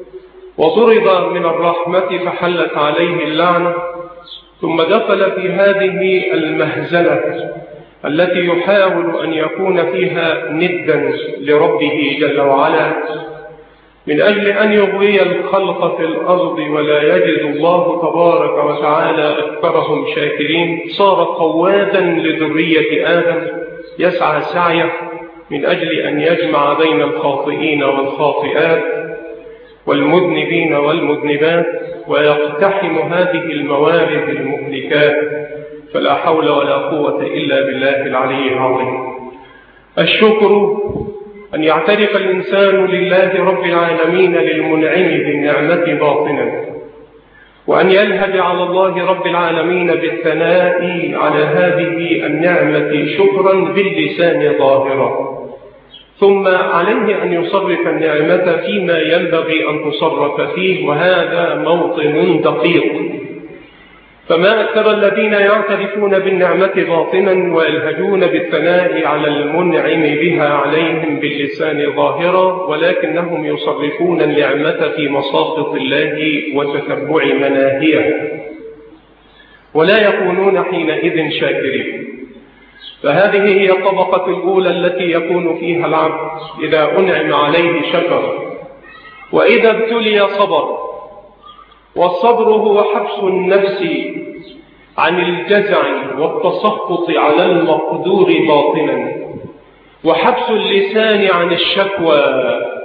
وطرد من الرحمة فحلت عليه اللعنة. ثم دخل في هذه المهزلة التي يحاول أن يكون فيها ندا لربه جل وعلا من أجل أن يغوي الخلق في الأرض ولا يجد الله تبارك وتعالى أكثرهم شاكرين. صار قوادا لذرية آدم يسعى سعيه من أجل أن يجمع بين الخاطئين والخاطئات والمذنبين والمذنبات ويقتحم هذه الموارد المهلكات، فلا حول ولا قوة إلا بالله العلي العظيم. الشكر أن يعترف الإنسان لله رب العالمين للمنعم بالنعمة باطنا، وأن يلهج على الله رب العالمين بالثناء على هذه النعمة شكرا باللسان ظاهرا، ثم عليه أن يصرف النعمة فيما ينبغي أن تصرف فيه، وهذا موطن دقيق. فما أكثر الذين يعترفون بالنعمة باطنا ويلهجون بالثناء على المنعم بها عليهم باللسان ظاهرا، ولكنهم يصرفون النعمة في مساقط الله وتتبع مناهيه، ولا يكونون حينئذ شاكرين. فهذه هي الطبقة الأولى التي يكون فيها العبد إذا أنعم عليه شكر، وإذا ابتلي صبر. والصبر هو حبس النفس عن الجزع والتسخط على المقدور باطنا، وحبس اللسان عن الشكوى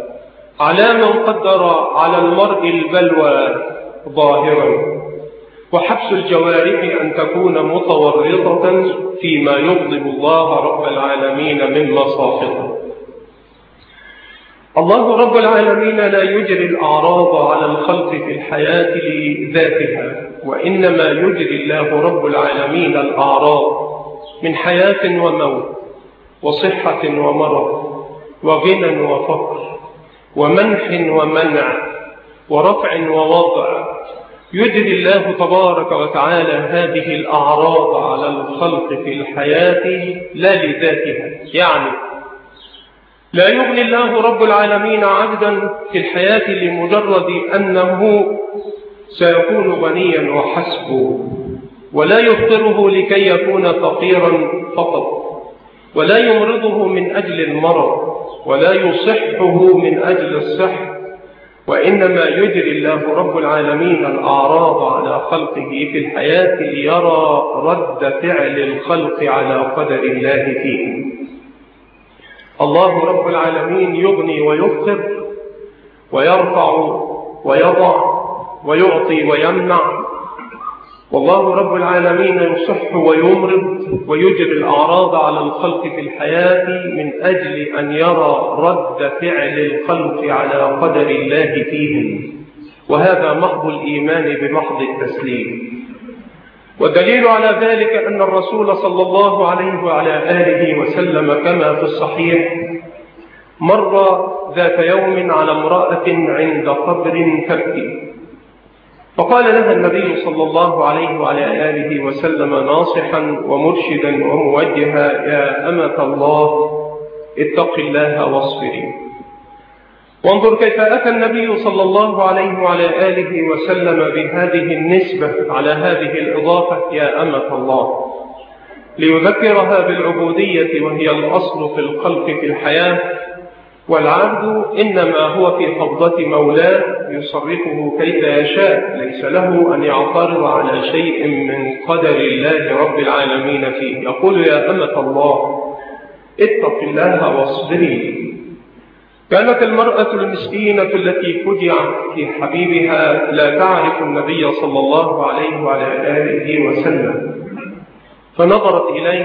على من قدر على المرء البلوى ظاهرا. وحبس الجوارح أن تكون متورطة فيما يغضب الله رب العالمين من مصافحه. الله رب العالمين لا يجري الأعراض على الخلق في الحياة لذاتها، وإنما يجري الله رب العالمين الأعراض من حياة وموت، وصحة ومرض، وغنى وفقر، ومنح ومنع، ورفع ووضع. يجري الله تبارك وتعالى هذه الأعراض على الخلق في الحياة لا لذاتها، يعني لا يغني الله رب العالمين عبدا في الحياة لمجرد أنه سيكون غنيا وحسبه، ولا يفطره لكي يكون فقيرا فقط، ولا يمرضه من أجل المرض، ولا يصحه من أجل الصحة، وإنما يجري الله رب العالمين الأعراض على خلقه في الحياة ليرى رد فعل الخلق على قدر الله فيه. الله رب العالمين يغني ويفقر، ويرفع ويضع، ويعطي ويمنع. والله رب العالمين يصح ويمرض ويجري الأعراض على الخلق في الحياة من أجل أن يرى رد فعل الخلق على قدر الله فيهم، وهذا محض الإيمان بمحض التسليم. والدليل على ذلك أن الرسول صلى الله عليه وعلى آله وسلم كما في الصحيح مر ذات يوم على امرأة عند قبر تبكي، فقال لها النبي صلى الله عليه وعلى آله وسلم ناصحا ومرشدا وموجها: يا أمة الله اتق الله واصبري. وانظر كيف أتى النبي صلى الله عليه وعلى آله وسلم بهذه النسبة على هذه الإضافة يا أمة الله، ليذكرها بالعبودية وهي الأصل في الخلق في الحياة، والعبد إنما هو في قبضة مولاه يصرفه كيف يشاء، ليس له أن يعترض على شيء من قدر الله رب العالمين فيه. يقول يا أمة الله اتق الله واصبري. كانت المرأة المسكينة التي فجعت في حبيبها لا تعرف النبي صلى الله عليه وعلى آله وسلم، فنظرت إليه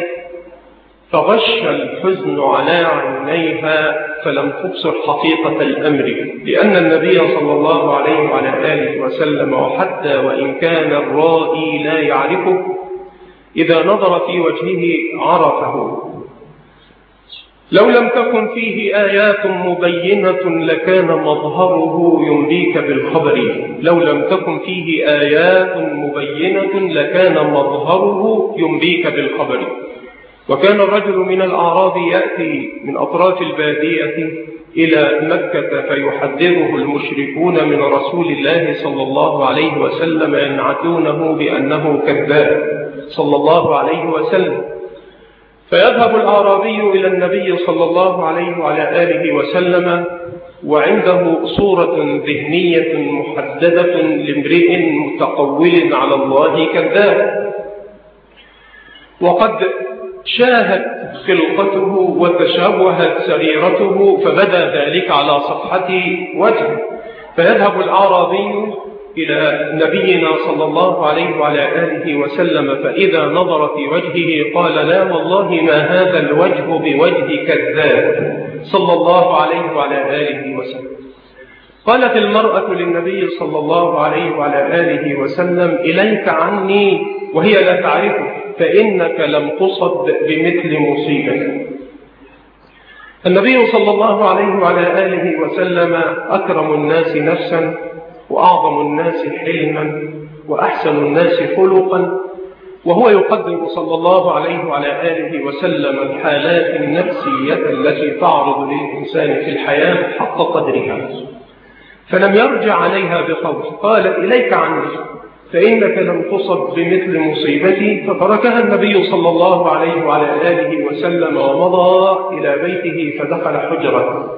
فغش الحزن على عينيها فلم تبصر حقيقة الأمر، لأن النبي صلى الله عليه وعلى آله وسلم وحتى وإن كان الرائي لا يعرفه إذا نظر في وجهه عرفه. لو لم تكن فيه آيات مبينة لكان مظهره ينبيك بالخبر. لو لم تكن فيه آيات مبينة لكان مظهره ينبيك بالخبر. وكان الرجل من الأعراب يأتي من أطراف البادية إلى مكة فيحذره المشركون من رسول الله صلى الله عليه وسلم ينعتونه بأنه كذاب صلى الله عليه وسلم، فيذهب الأعرابي إلى النبي صلى الله عليه وعلى آله وسلم وعنده صورة ذهنية محددة لامرئ متقول على الله كذاب، وقد شاهت خلقته وتشوهت سريرته فبدا ذلك على صفحة وجهه، فيذهب الأعرابي إلى نبينا صلى الله عليه وعلى آله وسلم فإذا نظر في وجهه قال لا والله ما هذا الوجه بوجه كذاب صلى الله عليه وعلى آله وسلم. قالت المرأة للنبي صلى الله عليه وعلى آله وسلم إليك عني، وهي لا تعرفه، فإنك لم تصب بمثل مصيبة. النبي صلى الله عليه وعلى آله وسلم أكرم الناس نفسا وأعظم الناس حلما وأحسن الناس خلقا، وهو يقدر صلى الله عليه وعلى آله وسلم الحالات النفسية التي تعرض للإنسان في الحياة حق قدرها، فلم يرجع عليها بقول. قال إليك عني فإنك لم تصب بمثل مصيبتي، فتركها النبي صلى الله عليه وعلى آله وسلم ومضى إلى بيته فدخل حجرته.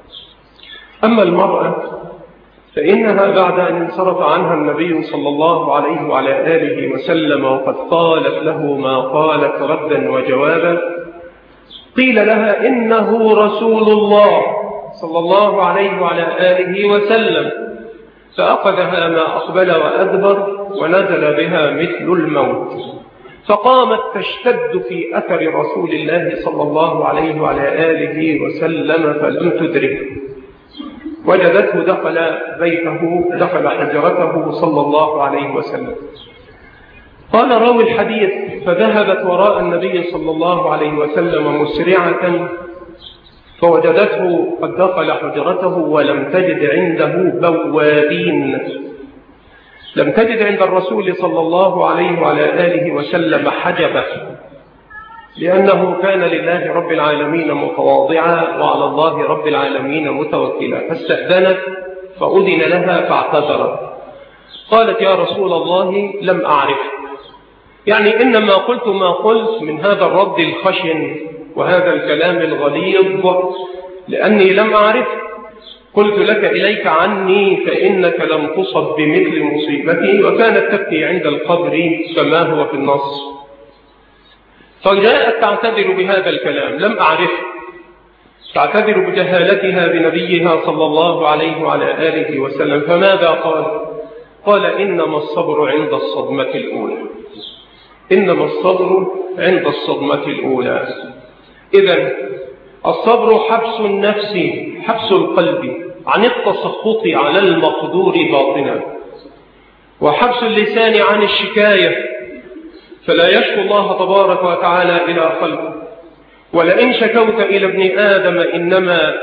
أما المرأة فإنها بعد أن انصرف عنها النبي صلى الله عليه وعلى آله وسلم وقد قالت له ما قالت ردا وجوابا، قيل لها إنه رسول الله صلى الله عليه وعلى آله وسلم، فأخذها ما أقبل وأدبر ونزل بها مثل الموت، فقامت تشتد في أثر رسول الله صلى الله عليه وعلى آله وسلم فلم تدرك. وجدته دخل بيته، دخل حجرته صلى الله عليه وسلم. قال راوي الحديث: فذهبت وراء النبي صلى الله عليه وسلم مسرعة فوجدته قد دخل حجرته ولم تجد عنده بوابين، لم تجد عند الرسول صلى الله عليه وعلى آله وسلم حجبة، لأنه كان لله رب العالمين متواضعا وعلى الله رب العالمين متوكلا، فاستأذنت فأذن لها فاعتذرت. قالت: يا رسول الله لم أعرف، يعني إنما قلت ما قلت من هذا الرد الخشن وهذا الكلام الغليظ لأني لم أعرف. قلت لك إليك عني فإنك لم تصب بمثل مصيبتي، وكانت تبكي عند القبر كما هو في النص. فجاءت تعتذر بهذا الكلام: لم أعرف، تعتذر بجهالتها بنبيها صلى الله عليه وعلى آله وسلم. فماذا قال؟ قال: إنما الصبر عند الصدمة الأولى، إنما الصبر عند الصدمة الأولى. إذن الصبر حبس النفس، حبس القلب عن التسخط على المقدور باطنا، وحبس اللسان عن الشكاية، فلا يشكو الله تبارك وتعالى إلى خلقه. ولئن شكوت إلى ابن آدم إنما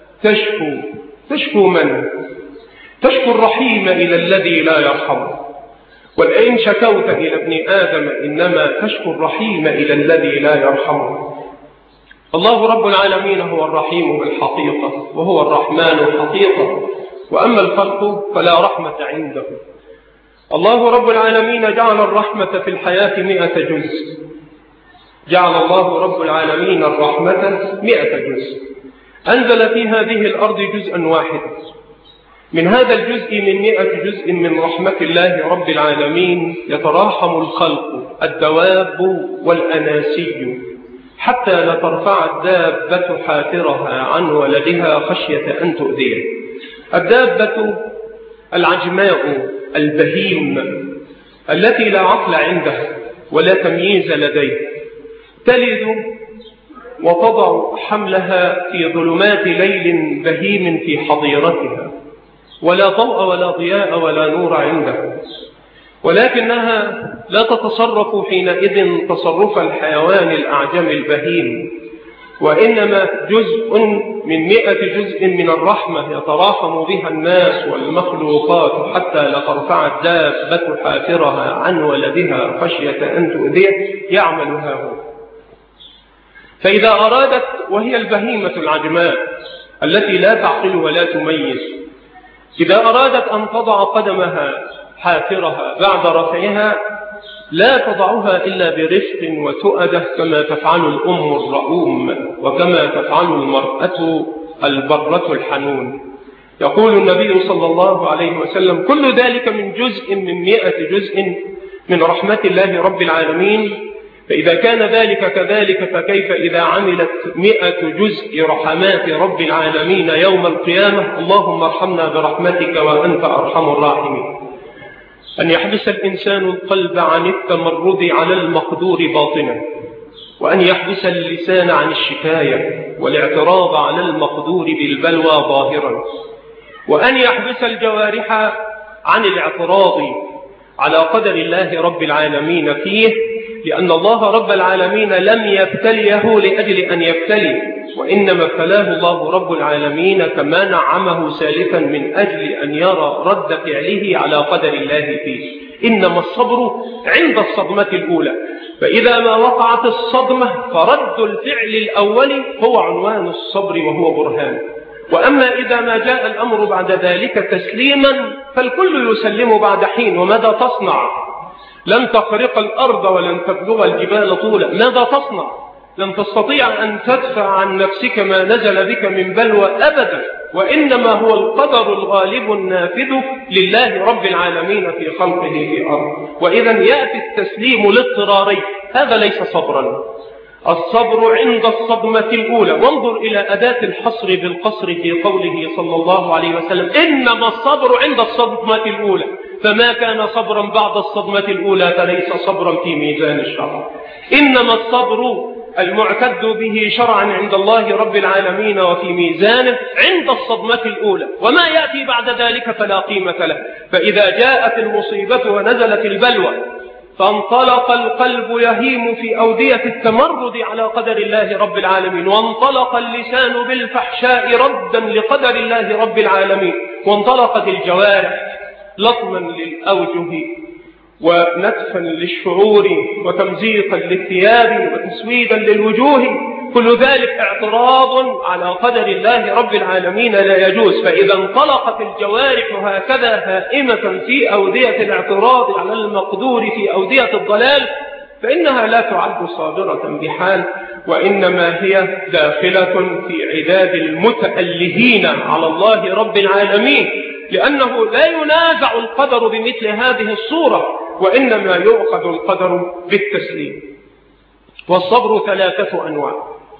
تشكو من؟ تشكو الرحيم إلى الذي لا يرحم. ولئن شكوت إلى ابن آدم إنما تشكو الرحيم إلى الذي لا يرحم. الله رب العالمين هو الرحيم بالحقيقة، وهو الرحمن الحقيقة، وأما الخلق فلا رحمة عنده. الله رب العالمين جعل الرحمة في الحياة 100 جزء، جعل الله رب العالمين الرحمة 100 جزء، أنزل في هذه الأرض جزءا واحدا. من هذا الجزء من 100 جزء من رحمة الله رب العالمين يتراحم الخلق، الدواب والأناسي، حتى لا ترفع الدابة حافرها عن ولدها خشية أن تؤذيه. الدابة العجماء البهيم التي لا عقل عندها ولا تمييز لديها، تلد وتضع حملها في ظلمات ليل بهيم في حظيرتها، ولا ضوء ولا ضياء ولا نور عندها، ولكنها لا تتصرف حينئذ تصرف الحيوان الأعجم البهيم، وإنما جزء من 100 جزء من الرحمة يتراحم بها الناس والمخلوقات حتى لا ترفع الدابة حافرها عن ولدها خشية أن تؤذيه، يعملها هو. فإذا أرادت، وهي البهيمة العجماء التي لا تعقل ولا تميز، إذا أرادت أن تضع قدمها حافرها بعد رفعها لا تضعها إلا برفق وتؤدة، كما تفعل الأم الرؤوم وكما تفعل المرأة البرة الحنون. يقول النبي صلى الله عليه وسلم: كل ذلك من جزء من 100 جزء من رحمة الله رب العالمين. فإذا كان ذلك كذلك فكيف إذا عملت 100 جزء رحمات رب العالمين يوم القيامة؟ اللهم ارحمنا برحمتك وأنت أرحم الراحمين. أن يحبس الإنسان القلب عن التمرد على المقدور باطنا، وأن يحبس اللسان عن الشكاية والاعتراض على المقدور بالبلوى ظاهرا، وأن يحبس الجوارح عن الاعتراض على قدر الله رب العالمين فيه، لأن الله رب العالمين لم يبتليه لأجل أن يبتلي، وإنما ابتلاه الله رب العالمين كما نعمه سالفا من أجل أن يرى رد فعله على قدر الله فيه. إنما الصبر عند الصدمة الأولى، فإذا ما وقعت الصدمة فرد الفعل الأول هو عنوان الصبر وهو برهان. وأما إذا ما جاء الأمر بعد ذلك تسليما فالكل يسلم بعد حين. وماذا تصنع؟ لن تخرق الأرض ولن تبلغ الجبال طولا. ماذا تصنع؟ لن تستطيع أن تدفع عن نفسك ما نزل بك من بلوى أبدا، وإنما هو القدر الغالب النافذ لله رب العالمين في خلقه في أرض. وإذا يأتي التسليم الاضطراري، هذا ليس صبرا، الصبر عند الصدمة الأولى. وانظر إلى أداة الحصر بالقصر في قوله صلى الله عليه وسلم: إنما الصبر عند الصدمة الأولى، فما كان صبرا بعد الصدمة الأولى فليس صبرا في ميزان الشرع. إنما الصبر المعتد به شرعا عند الله رب العالمين وفي ميزانه عند الصدمة الأولى، وما يأتي بعد ذلك فلا قيمة له. فإذا جاءت المصيبة ونزلت البلوى فانطلق القلب يهيم في أودية التمرد على قدر الله رب العالمين، وانطلق اللسان بالفحشاء ردا لقدر الله رب العالمين، وانطلقت الجوارح لطما للأوجه ونتفا للشعور وتمزيقا للثياب وتسويدا للوجوه، كل ذلك اعتراض على قدر الله رب العالمين لا يجوز. فإذا انطلقت الجوارح هكذا هائمة في أودية الاعتراض على المقدور في أودية الضلال فإنها لا تعد صابرة بحال، وإنما هي داخلة في عداد المتألهين على الله رب العالمين، لأنه لا ينازع القدر بمثل هذه الصورة، وإنما يؤخذ القدر بالتسليم. والصبر 3 أنواع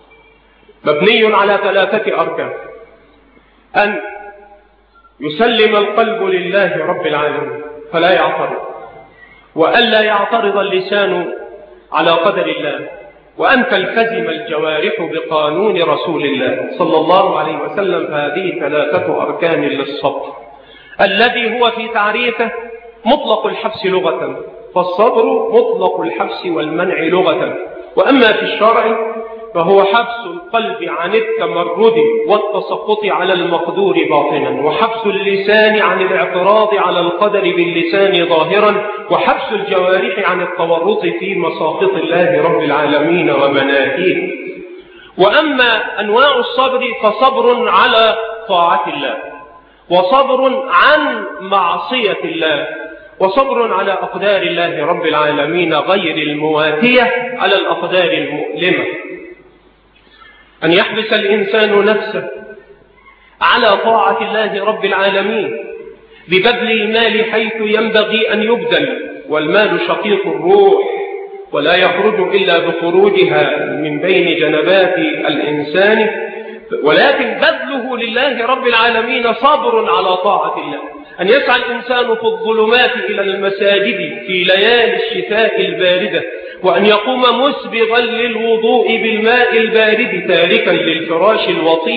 مبني على 3 أركان: أن يسلم القلب لله رب العالمين فلا يعترض، وألا يعترض اللسان على قدر الله، وأن تلتزم الجوارح بقانون رسول الله صلى الله عليه وسلم. هذه 3 أركان للصبر، الذي هو في تعريفه مطلق الحبس لغة، فالصبر مطلق الحبس والمنع لغة. وأما في الشرع فهو حبس القلب عن التمرد والتسخط على المقدور باطنا، وحبس اللسان عن الاعتراض على القدر باللسان ظاهرا، وحبس الجوارح عن التورط في مساخط الله رب العالمين ومناهيه. وأما أنواع الصبر فصبر على طاعة الله، وصبر عن معصية الله، وصبر على أقدار الله رب العالمين غير المواتية على الأقدار المؤلمة. أن يحبس الإنسان نفسه على طاعة الله رب العالمين ببذل المال حيث ينبغي أن يبذل، والمال شقيق الروح ولا يخرج إلا بخروجها من بين جنبات الإنسان، ولكن بذله لله رب العالمين صبر على طاعة الله. أن يسعى الإنسان في الظلمات إلى المساجد في ليالي الشتاء الباردة، وأن يقوم مسبغا للوضوء بالماء البارد تاركا للفراش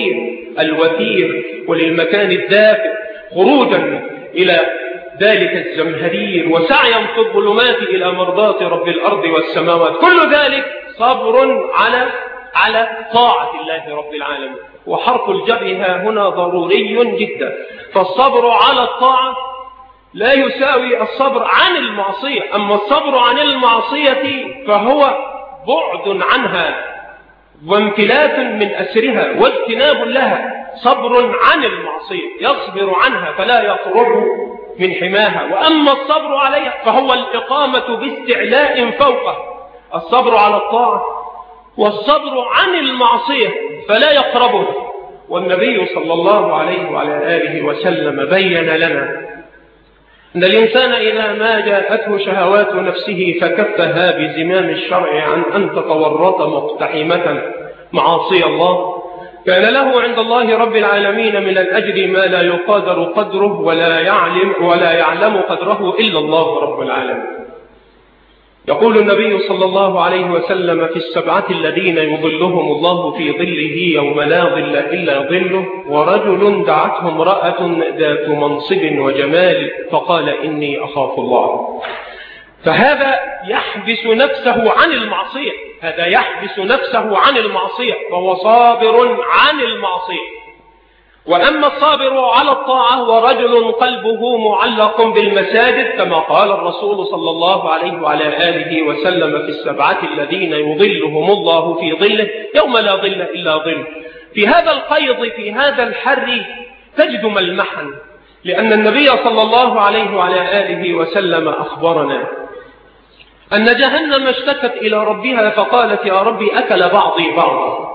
الوثير وللمكان الدافئ، خروجا إلى ذلك الزمهرير، وسعيا في الظلمات إلى مرضاة رب الأرض والسماوات. كل ذلك صبر على طاعة الله رب العالمين. وحرف الجر هنا ضروري جدا، فالصبر على الطاعة لا يساوي الصبر عن المعصية. أما الصبر عن المعصية فهو بعد عنها وامتلاك من أسرها واجتناب لها. صبر عن المعصية يصبر عنها فلا يقرب من حماها، وأما الصبر عليها فهو الإقامة باستعلاء فوقه. الصبر على الطاعة والصبر عن المعصية فلا يقربه. والنبي صلى الله عليه وعلى آله وسلم بين لنا أن الإنسان إذا ما جاءته شهوات نفسه فكفها بزمام الشرع عن أن تتورط مقتحمة معاصي الله، كان له عند الله رب العالمين من الأجر ما لا يقدر قدره ولا يعلم قدره إلا الله رب العالمين. يقول النبي صلى الله عليه وسلم: في 7 الذين يظلهم الله في ظله يوم لا ظل إلا ظله، ورجل دعته امرأة ذات منصب وجمال فقال: إني أخاف الله. فهذا يحبس نفسه عن المعصية، هذا يحبس نفسه عن المعصية، فهو صابر عن المعصية. وأما الصابر على الطاعة ورجل قلبه معلق بالمساجد، كما قال الرسول صلى الله عليه وعلى آله وسلم: في 7 الذين يظلهم الله في ظله يوم لا ظل إلا ظله. في هذا القيض، في هذا الحر تجد ملمحا، لأن النبي صلى الله عليه وعلى آله وسلم أخبرنا أن جهنم اشتكت إلى ربها فقالت: يا ربي أكل بعضي بعضا.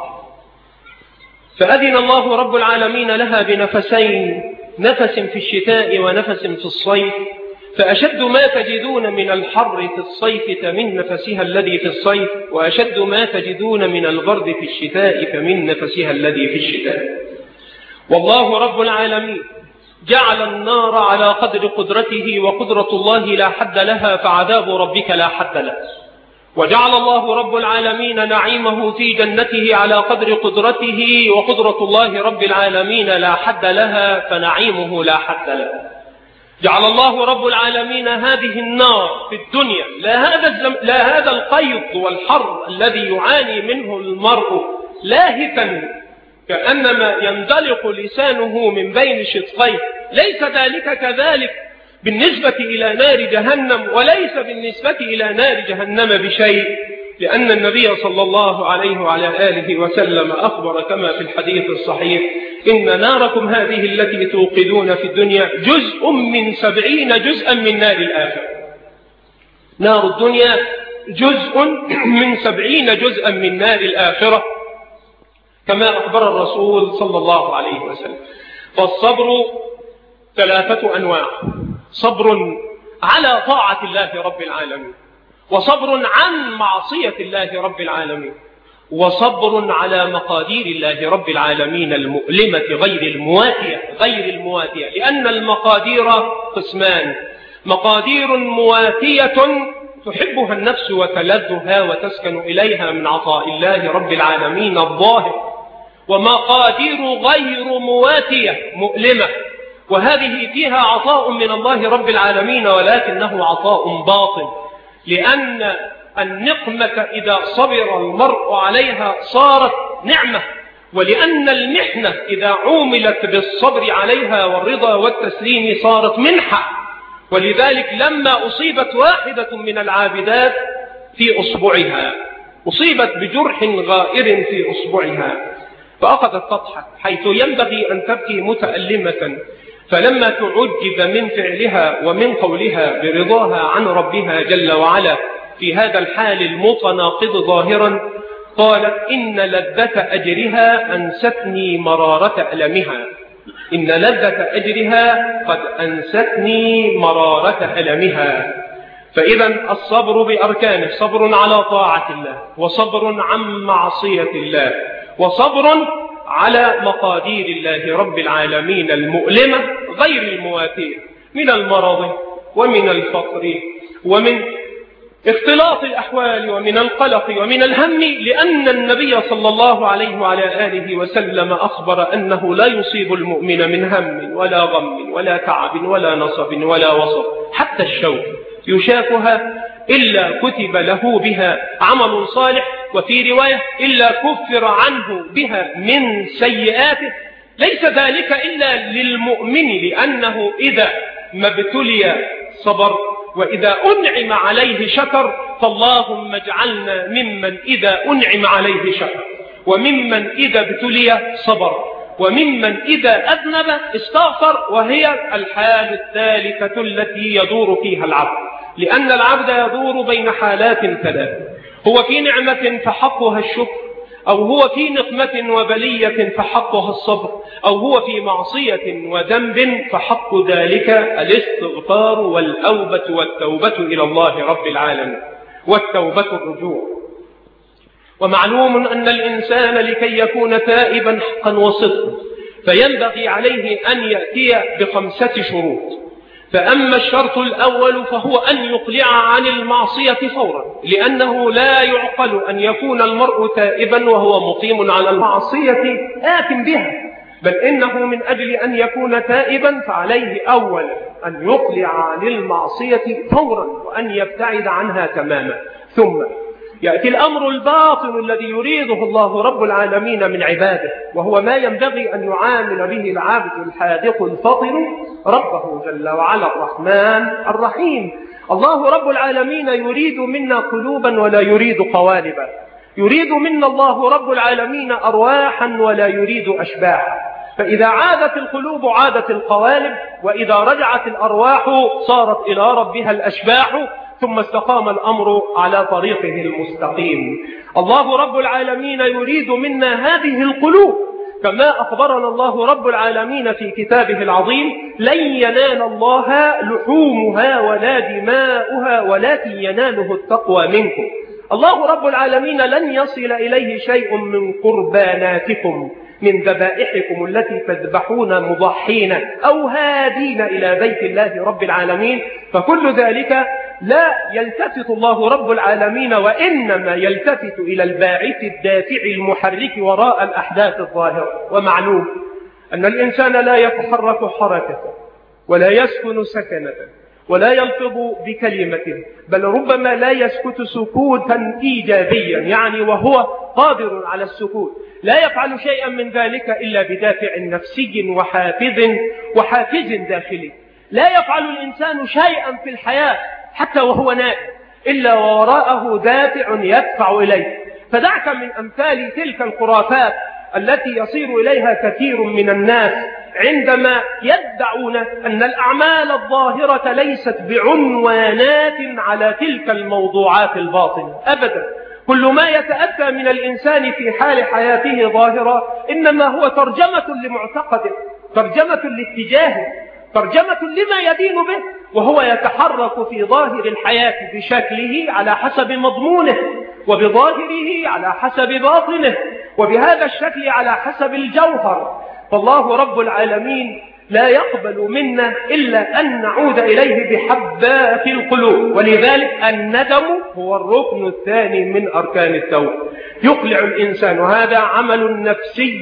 فأذن الله رب العالمين لها بنفسين، نفس في الشتاء ونفس في الصيف، فأشد ما تجدون من الحر في الصيف كمن نفسها الذي في الصيف، وأشد ما تجدون من البرد في الشتاء كمن نفسها الذي في الشتاء. والله رب العالمين جعل النار على قدر قدرته، وقدرة الله لا حد لها، فعذاب ربك لا حد له. وجعل الله رب العالمين نعيمه في جنته على قدر قدرته، وقدرة الله رب العالمين لا حد لها، فنعيمه لا حد له. جعل الله رب العالمين هذه النار في الدنيا لا هذا القيض والحر الذي يعاني منه المرء لاهثا كأنما يندلق لسانه من بين شقيه، ليس ذلك كذلك بالنسبة إلى نار جهنم، وليس بالنسبة إلى نار جهنم بشيء، لأن النبي صلى الله عليه وعلى آله وسلم أخبر كما في الحديث الصحيح: إن ناركم هذه التي توقدون في الدنيا جزء من 70 جزءا من نار الآخرة. نار الدنيا جزء من 70 جزءا من نار الآخرة، كما أخبر الرسول صلى الله عليه وسلم. فالصبر 3 أنواع: صبر على طاعة الله رب العالمين، وصبر عن معصية الله رب العالمين، وصبر على مقادير الله رب العالمين المؤلمة غير المواتية. لأن المقادير قسمان: مقادير مواتية تحبها النفس وتلذها وتسكن إليها من عطاء الله رب العالمين الظاهر، ومقادير غير مواتية مؤلمة، وهذه فيها عطاء من الله رب العالمين ولكنه عطاء باطن، لأن النقمة إذا صبر المرء عليها صارت نعمة، ولأن المحنة إذا عوملت بالصبر عليها والرضا والتسليم صارت منحة. ولذلك لما أصيبت واحدة من العابدات في أصبعها، أصيبت بجرح غائر في أصبعها، فأخذت تضحك حيث ينبغي أن تبكي متألمة، فلما تعجب من فعلها ومن قولها برضاها عن ربها جل وعلا في هذا الحال المتناقض ظاهرا، قالت: إن لذة أجرها أنستني مرارة ألمها. إن لذة أجرها قد أنستني مرارة ألمها. فإذا الصبر بأركانه: صبر على طاعة الله، وصبر عن معصية الله، وصبر على مقادير الله رب العالمين المؤلمة غير المواتية من المرض ومن الفقر ومن اختلاط الأحوال ومن القلق ومن الهم، لأن النبي صلى الله عليه وعلى آله وسلم أخبر أنه لا يصيب المؤمن من هم ولا غم ولا تعب ولا نصب ولا وصب حتى الشوك يشاكها إلا كتب له بها عمل صالح، وفي رواية إلا كفر عنه بها من سيئاته. ليس ذلك إلا للمؤمن، لأنه إذا ما ابتلي صبر، وإذا أنعم عليه شكر، فاللهم اجعلنا ممن إذا أنعم عليه شكر، وممن إذا ابتلي صبر، وممن إذا أذنب استغفر، وهي الحال الثالثة التي يدور فيها العبد. لأن العبد يدور بين حالات ثلاث: هو في نعمة فحقها الشكر، أو هو في نقمة وبلية فحقها الصبر، أو هو في معصية وذنب فحق ذلك الاستغفار والأوبة والتوبة إلى الله رب العالمين، والتوبة الرجوع. ومعلوم أن الإنسان لكي يكون تائبا حقا وصدقا فينبغي عليه أن يأتي ب5 شروط. فأما الشرط الأول فهو أن يقلع عن المعصية فورا، لأنه لا يعقل أن يكون المرء تائبا وهو مقيم على المعصية آثم بها، بل إنه من أجل أن يكون تائبا فعليه أولا أن يقلع عن المعصية فورا وأن يبتعد عنها تماما. ثم يأتي الأمر الباطن الذي يريده الله رب العالمين من عباده، وهو ما ينبغي أن يعامل به العبد الحاذق الفطن ربه جل وعلا الرحمن الرحيم. الله رب العالمين يريد منا قلوبا ولا يريد قوالبا، يريد منا الله رب العالمين أرواحا ولا يريد أشباحا. فإذا عادت القلوب عادت القوالب، وإذا رجعت الأرواح صارت إلى ربها الأشباح، ثم استقام الأمر على طريقه المستقيم. الله رب العالمين يريد منا هذه القلوب، كما أخبرنا الله رب العالمين في كتابه العظيم: لن ينال الله لحومها ولا دماؤها ولكن يناله التقوى منكم. الله رب العالمين لن يصل إليه شيء من قرباناتكم، من ذبائحكم التي تذبحون مضحين أو هادين إلى بيت الله رب العالمين، فكل ذلك لا يلتفت الله رب العالمين، وإنما يلتفت إلى الباعث الدافع المحرك وراء الأحداث الظاهرة. ومعلوم أن الإنسان لا يتحرك حركة ولا يسكن سكنة ولا يلفظ بكلمة، بل ربما لا يسكت سكوتا إيجابيا، يعني وهو قادر على السكوت، لا يفعل شيئا من ذلك إلا بدافع نفسي وحافز داخلي. لا يفعل الإنسان شيئا في الحياة حتى وهو نائم إلا ووراءه دافع يدفع إليه. فدعك من أمثال تلك الخرافات التي يصير إليها كثير من الناس عندما يدعون أن الأعمال الظاهرة ليست بعنوانات على تلك الموضوعات الباطنة أبدا. كل ما يتأتى من الإنسان في حال حياته ظاهرة إنما هو ترجمة لمعتقده، ترجمة لاتجاهه، ترجمة لما يدين به، وهو يتحرك في ظاهر الحياة بشكله على حسب مضمونه، وبظاهره على حسب باطنه، وبهذا الشكل على حسب الجوهر. فالله رب العالمين لا يقبل منا إلا أن نعود إليه بحبات القلوب. ولذلك الندم هو الركن الثاني من أركان التوبة. يقلع الإنسان، وهذا عمل نفسي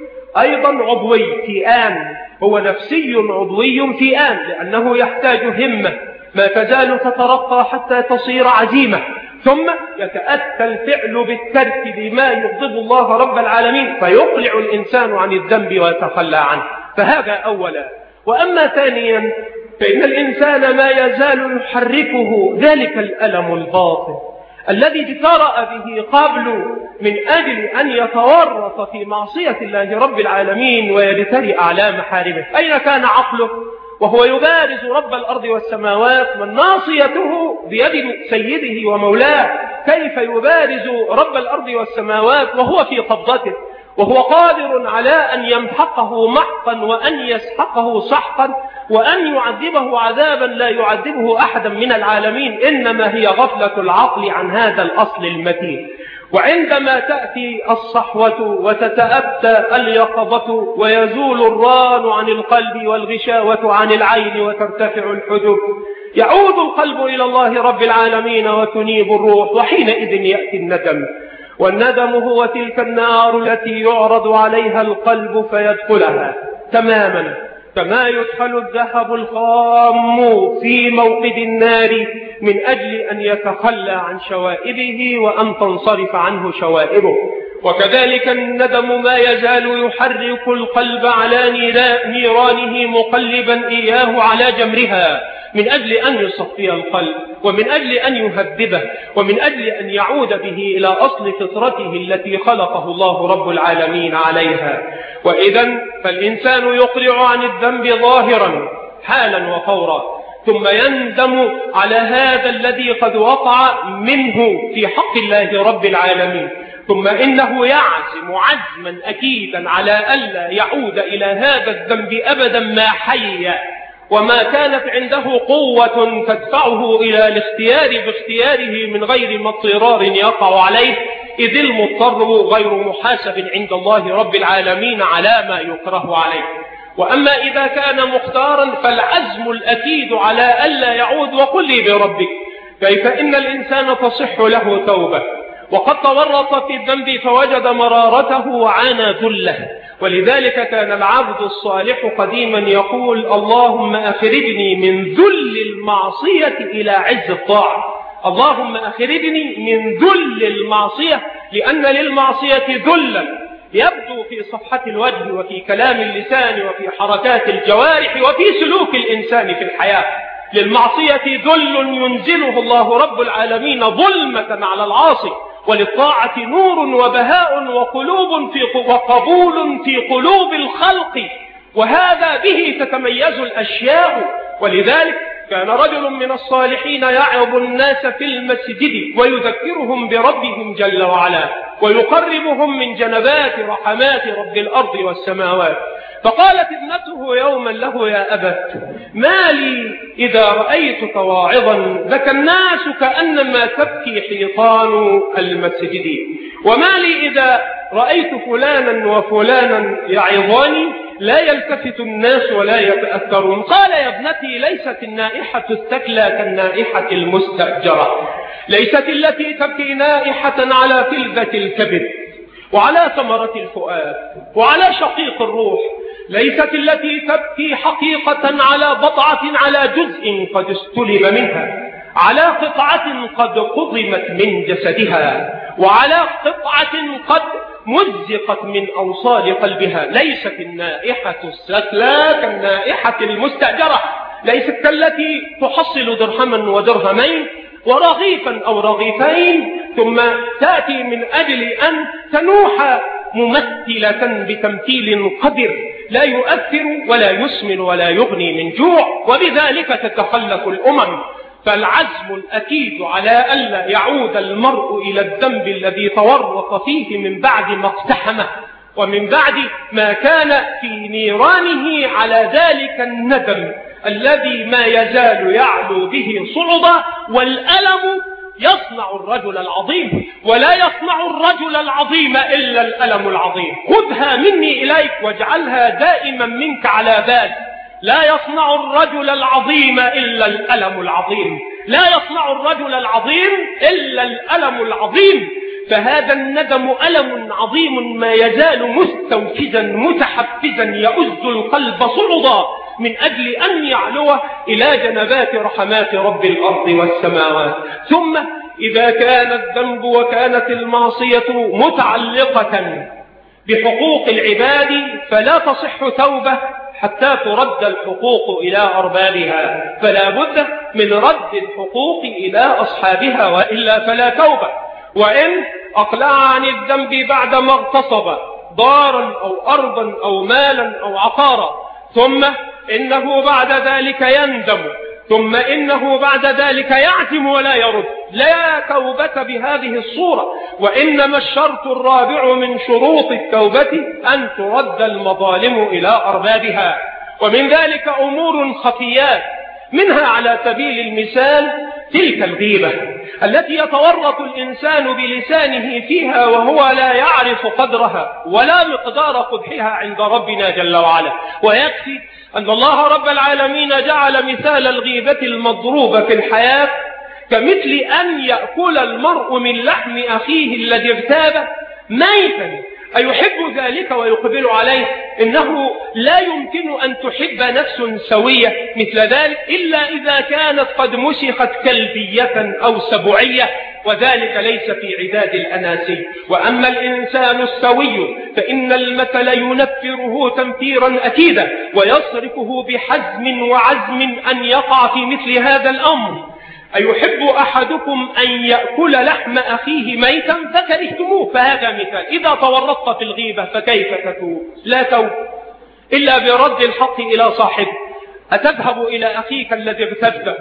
أيضا عضوي في آن، هو نفسي عضوي في آن، لأنه يحتاج همة ما تزال تترقى حتى تصير عزيمة، ثم يتأتى الفعل بالترك لما يغضب الله رب العالمين، فيقلع الإنسان عن الذنب ويتخلى عنه. فهذا أولا. وأما ثانيا فإن الإنسان ما يزال يحركه ذلك الألم الباطن الذي اجترأ به قبل من أجل أن يتورط في معصية الله رب العالمين ويبترئ أعلى محارمه. أين كان عقله وهو يبارز رب الأرض والسماوات من ناصيته بيد سيده ومولاه؟ كيف يبارز رب الأرض والسماوات وهو في قبضته، وهو قادر على أن يمحقه محقا وأن يسحقه سحقا وأن يعذبه عذابا لا يعذبه أحدا من العالمين؟ إنما هي غفلة العقل عن هذا الأصل المتين. وعندما تأتي الصحوة وتتأتى اليقظة ويزول الران عن القلب والغشاوة عن العين وترتفع الحجب، يعود القلب إلى الله رب العالمين وتنيب الروح، وحينئذ يأتي الندم. والندم هو تلك النار التي يعرض عليها القلب فيدخلها تماما، كما يدخل الذهب الخام في موقد النار من أجل أن يتخلى عن شوائبه وأن تنصرف عنه شوائبه. وكذلك الندم ما يزال يحرك القلب على نيرانه مقلبا إياه على جمرها من أجل أن يصفي القلب ومن أجل أن يهذبه ومن أجل أن يعود به إلى أصل فطرته التي خلقه الله رب العالمين عليها. وإذن فالإنسان يقلع عن الذنب ظاهرا حالا وفورا، ثم يندم على هذا الذي قد وقع منه في حق الله رب العالمين، ثم إنه يعزم عزما أكيدا على ألا يعود إلى هذا الذنب أبدا ما حي، وما كانت عنده قوة تدفعه إلى الاختيار باختياره من غير ما اضطرار يقع عليه، إذ المضطر غير محاسب عند الله رب العالمين على ما يكره عليه. وأما إذا كان مختارا فالعزم الأكيد على ألا يعود. وقل لي بربك كيف إن الإنسان تصح له توبة وقد تورط في الذنب فوجد مرارته وعانى ذله. ولذلك كان العبد الصالح قديما يقول: اللهم أخرجني من ذل المعصية إلى عز الطاعة. اللهم أخرجني من ذل المعصية، لأن للمعصية ذلا يبدو في صفحة الوجه وفي كلام اللسان وفي حركات الجوارح وفي سلوك الإنسان في الحياة. للمعصية ذل ينزله الله رب العالمين ظلمة على العاصي، وللطاعة نور وبهاء وقبول في قلوب الخلق، وهذا به تتميز الأشياء. ولذلك كان رجل من الصالحين يعظ الناس في المسجد ويذكرهم بربهم جل وعلا، ويقربهم من جنبات رحمات رب الأرض والسماوات. فقالت ابنته يوما له: يا أبت، ما لي إذا رأيتك واعظا بكى الناس كأنما تبكي حيطان المسجد، وما لي إذا رأيت فلانا وفلانا يعظاني لا يلتفت الناس ولا يتأثرون. قال: يا ابنتي، ليست النائحة الثكلى كالنائحة المستأجرة، ليست التي تبكي نائحة على فلذة الكبد وعلى ثمرة الفؤاد وعلى شقيق الروح، ليست التي تبكي حقيقة على بضعة على جزء قد استلب منها، على قطعة قد قضمت من جسدها، وعلى قطعة قد مزقت من أوصال قلبها. ليست النائحة الثكلى كالنائحة المستأجرة، ليست كالتي تحصل درهما ودرهمين ورغيفا أو رغيفين ثم تأتي من أجل أن تنوح ممثلة بتمثيل قدر لا يؤثر ولا يسمن ولا يغني من جوع، وبذلك تتخلف الأمم. فالعزم الأكيد على ألا يعود المرء إلى الذنب الذي تورط فيه من بعد ما اقتحمه ومن بعد ما كان في نيرانه، على ذلك الندم الذي ما يزال يعلو به صعدا. والألم يصنع الرجل العظيم، ولا يصنع الرجل العظيم إلا الألم العظيم. خذها مني إليك واجعلها دائما منك على بال. لا يصنع الرجل العظيم إلا الألم العظيم، لا يصنع الرجل العظيم إلا الألم العظيم. فهذا الندم ألم عظيم ما يزال مستوفزا متحفزا يؤز القلب صعدا من أجل أن يعلو إلى جنبات رحمات رب الأرض والسماوات. ثم إذا كان الذنب وكانت المعصية متعلقة بحقوق العباد فلا تصح توبة حتى ترد الحقوق إلى أربابها، فلا بد من رد الحقوق إلى أصحابها، وإلا فلا توبة. وإن أقلع عن الذنب بعدما اغتصب دارا أو أرضا أو مالا أو عقارا، ثم إنه بعد ذلك يندم، ثم إنه بعد ذلك يعزم ولا يرد، لا توبة بهذه الصورة. وإنما الشرط الرابع من شروط التوبة أن ترد المظالم إلى أربابها. ومن ذلك أمور خفيات، منها على سبيل المثال تلك الغيبة التي يتورط الإنسان بلسانه فيها وهو لا يعرف قدرها ولا مقدار قبحها عند ربنا جل وعلا. ويكفي أن الله رب العالمين جعل مثال الغيبة المضروبة في الحياة كمثل أن يأكل المرء من لحم أخيه الذي اغتابه ميتا، أيحب ذلك ويقبل عليه؟ إنه لا يمكن أن تحب نفس سوية مثل ذلك إلا إذا كانت قد مسخت كلبية أو سبعية، وذلك ليس في عداد الأناسي. وأما الإنسان السوي فإن المثل ينفره تنفيرا أكيدا ويصرفه بحزم وعزم أن يقع في مثل هذا الأمر. أيحب أحدكم أن يأكل لحم أخيه ميتا فكرهتموه؟ فهذا مثال. إذا تورطت في الغيبة فكيف تتوب؟ لا توب إلا برد الحق إلى صاحبه. أتذهب إلى أخيك الذي اغتبته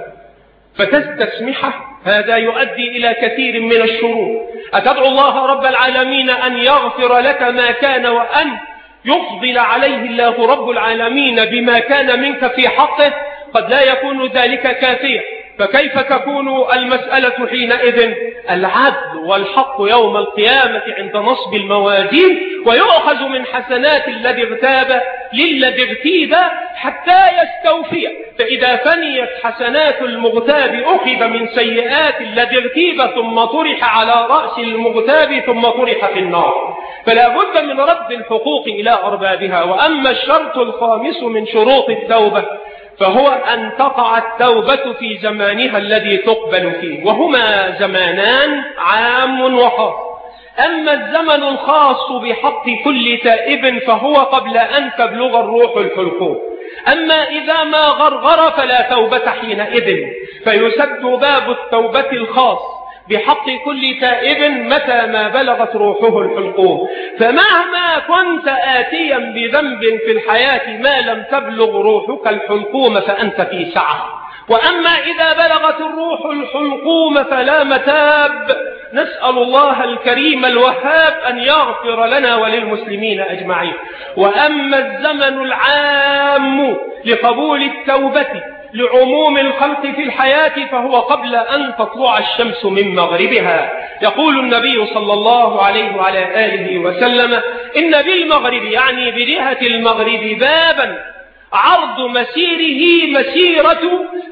فتستسمحه؟ هذا يؤدي إلى كثير من الشرور. أتدعو الله رب العالمين أن يغفر لك ما كان وأن يفضل عليه الله رب العالمين بما كان منك في حقه؟ قد لا يكون ذلك كافيا، فكيف تكون المسألة حينئذ؟ العدل والحق يوم القيامة عند نصب الموازين، ويؤخذ من حسنات الذي اغتاب للذي اغتيب حتى يستوفي. فإذا فنيت حسنات المغتاب أخذ من سيئات الذي اغتيب ثم طرح على رأس المغتاب ثم طرح في النار. فلا بد من رد الحقوق إلى أربابها. وأما الشرط الخامس من شروط التوبة فهو أن تقع التوبة في زمانها الذي تقبل فيه، وهما زمانان عام وخاص. أما الزمن الخاص بحق كل تائب فهو قبل أن تبلغ الروح الحلقوم. أما إذا ما غرغر فلا توبة حينئذ، فيسد باب التوبة الخاص بحق كل تائب متى ما بلغت روحه الحلقوم. فمهما كنت آتيا بذنب في الحياة ما لم تبلغ روحك الحلقوم فأنت في سعة. وأما إذا بلغت الروح الحلقوم فلا متاب نسأل الله الكريم الوهاب أن يغفر لنا وللمسلمين أجمعين. وأما الزمن العام لقبول التوبة لعموم الخلق في الحياة فهو قبل أن تطلع الشمس من مغربها. يقول النبي صلى الله عليه وعلى آله وسلم: إن بالمغرب، يعني بجهة المغرب، بابا عرض مسيره مسيرة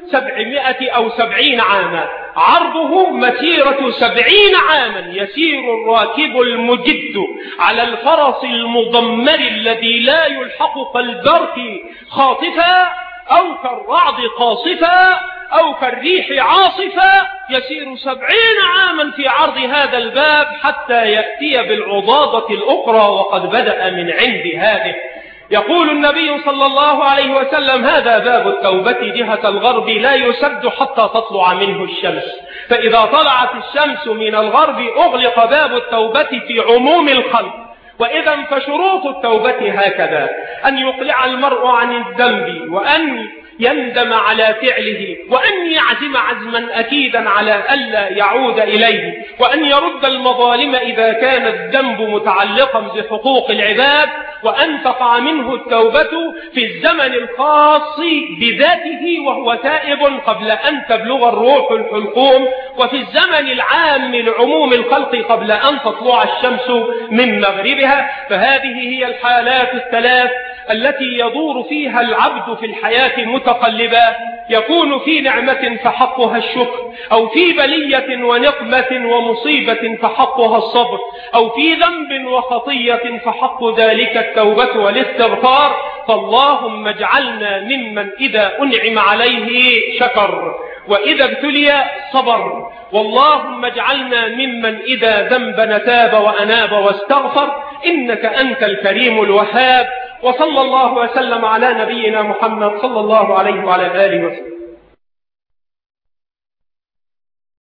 700 أو 70 عاما، عرضه مسيرة 70 عاما، يسير الراكب المجد على الفرس المضمر الذي لا يلحق كالبرق خاطفا أو كالرعد قاصفا أو كالريح عاصفا، يسير 70 عاما في عرض هذا الباب حتى يأتي بالعضاضة الأخرى وقد بدأ من عند هذه. يقول النبي صلى الله عليه وسلم: هذا باب التوبة جهة الغرب لا يسد حتى تطلع منه الشمس، فإذا طلعت الشمس من الغرب أغلق باب التوبة في عموم الخلق. وإذا فشروط التوبة هكذا: أن يقلع المرء عن الذنب، وأن يندم على فعله، وأن يعزم عزما أكيدا على ألا يعود إليه، وأن يرد المظالم إذا كان الذنب متعلقا بحقوق العباد، وأن تقع منه التوبة في الزمن الخاص بذاته وهو تائب قبل أن تبلغ الروح الحلقوم، وفي الزمن العام لعموم الخلق قبل أن تطلع الشمس من مغربها. فهذه هي الحالات الثلاث التي يدور فيها العبد في الحياة متقلبا، يكون في نعمة فحقها الشكر، أو في بلية ونقمة ومصيبة فحقها الصبر، أو في ذنب وخطية فحق ذلك التوبة والاستغفار. فاللهم اجعلنا ممن إذا أنعم عليه شكر، وإذا ابتلي صبر. واللهم اجعلنا ممن إذا ذنب تاب وأناب واستغفر، إنك أنت الكريم الوهاب. وصلى الله وسلم على نبينا محمد صلى الله عليه وعلى آله وسلم.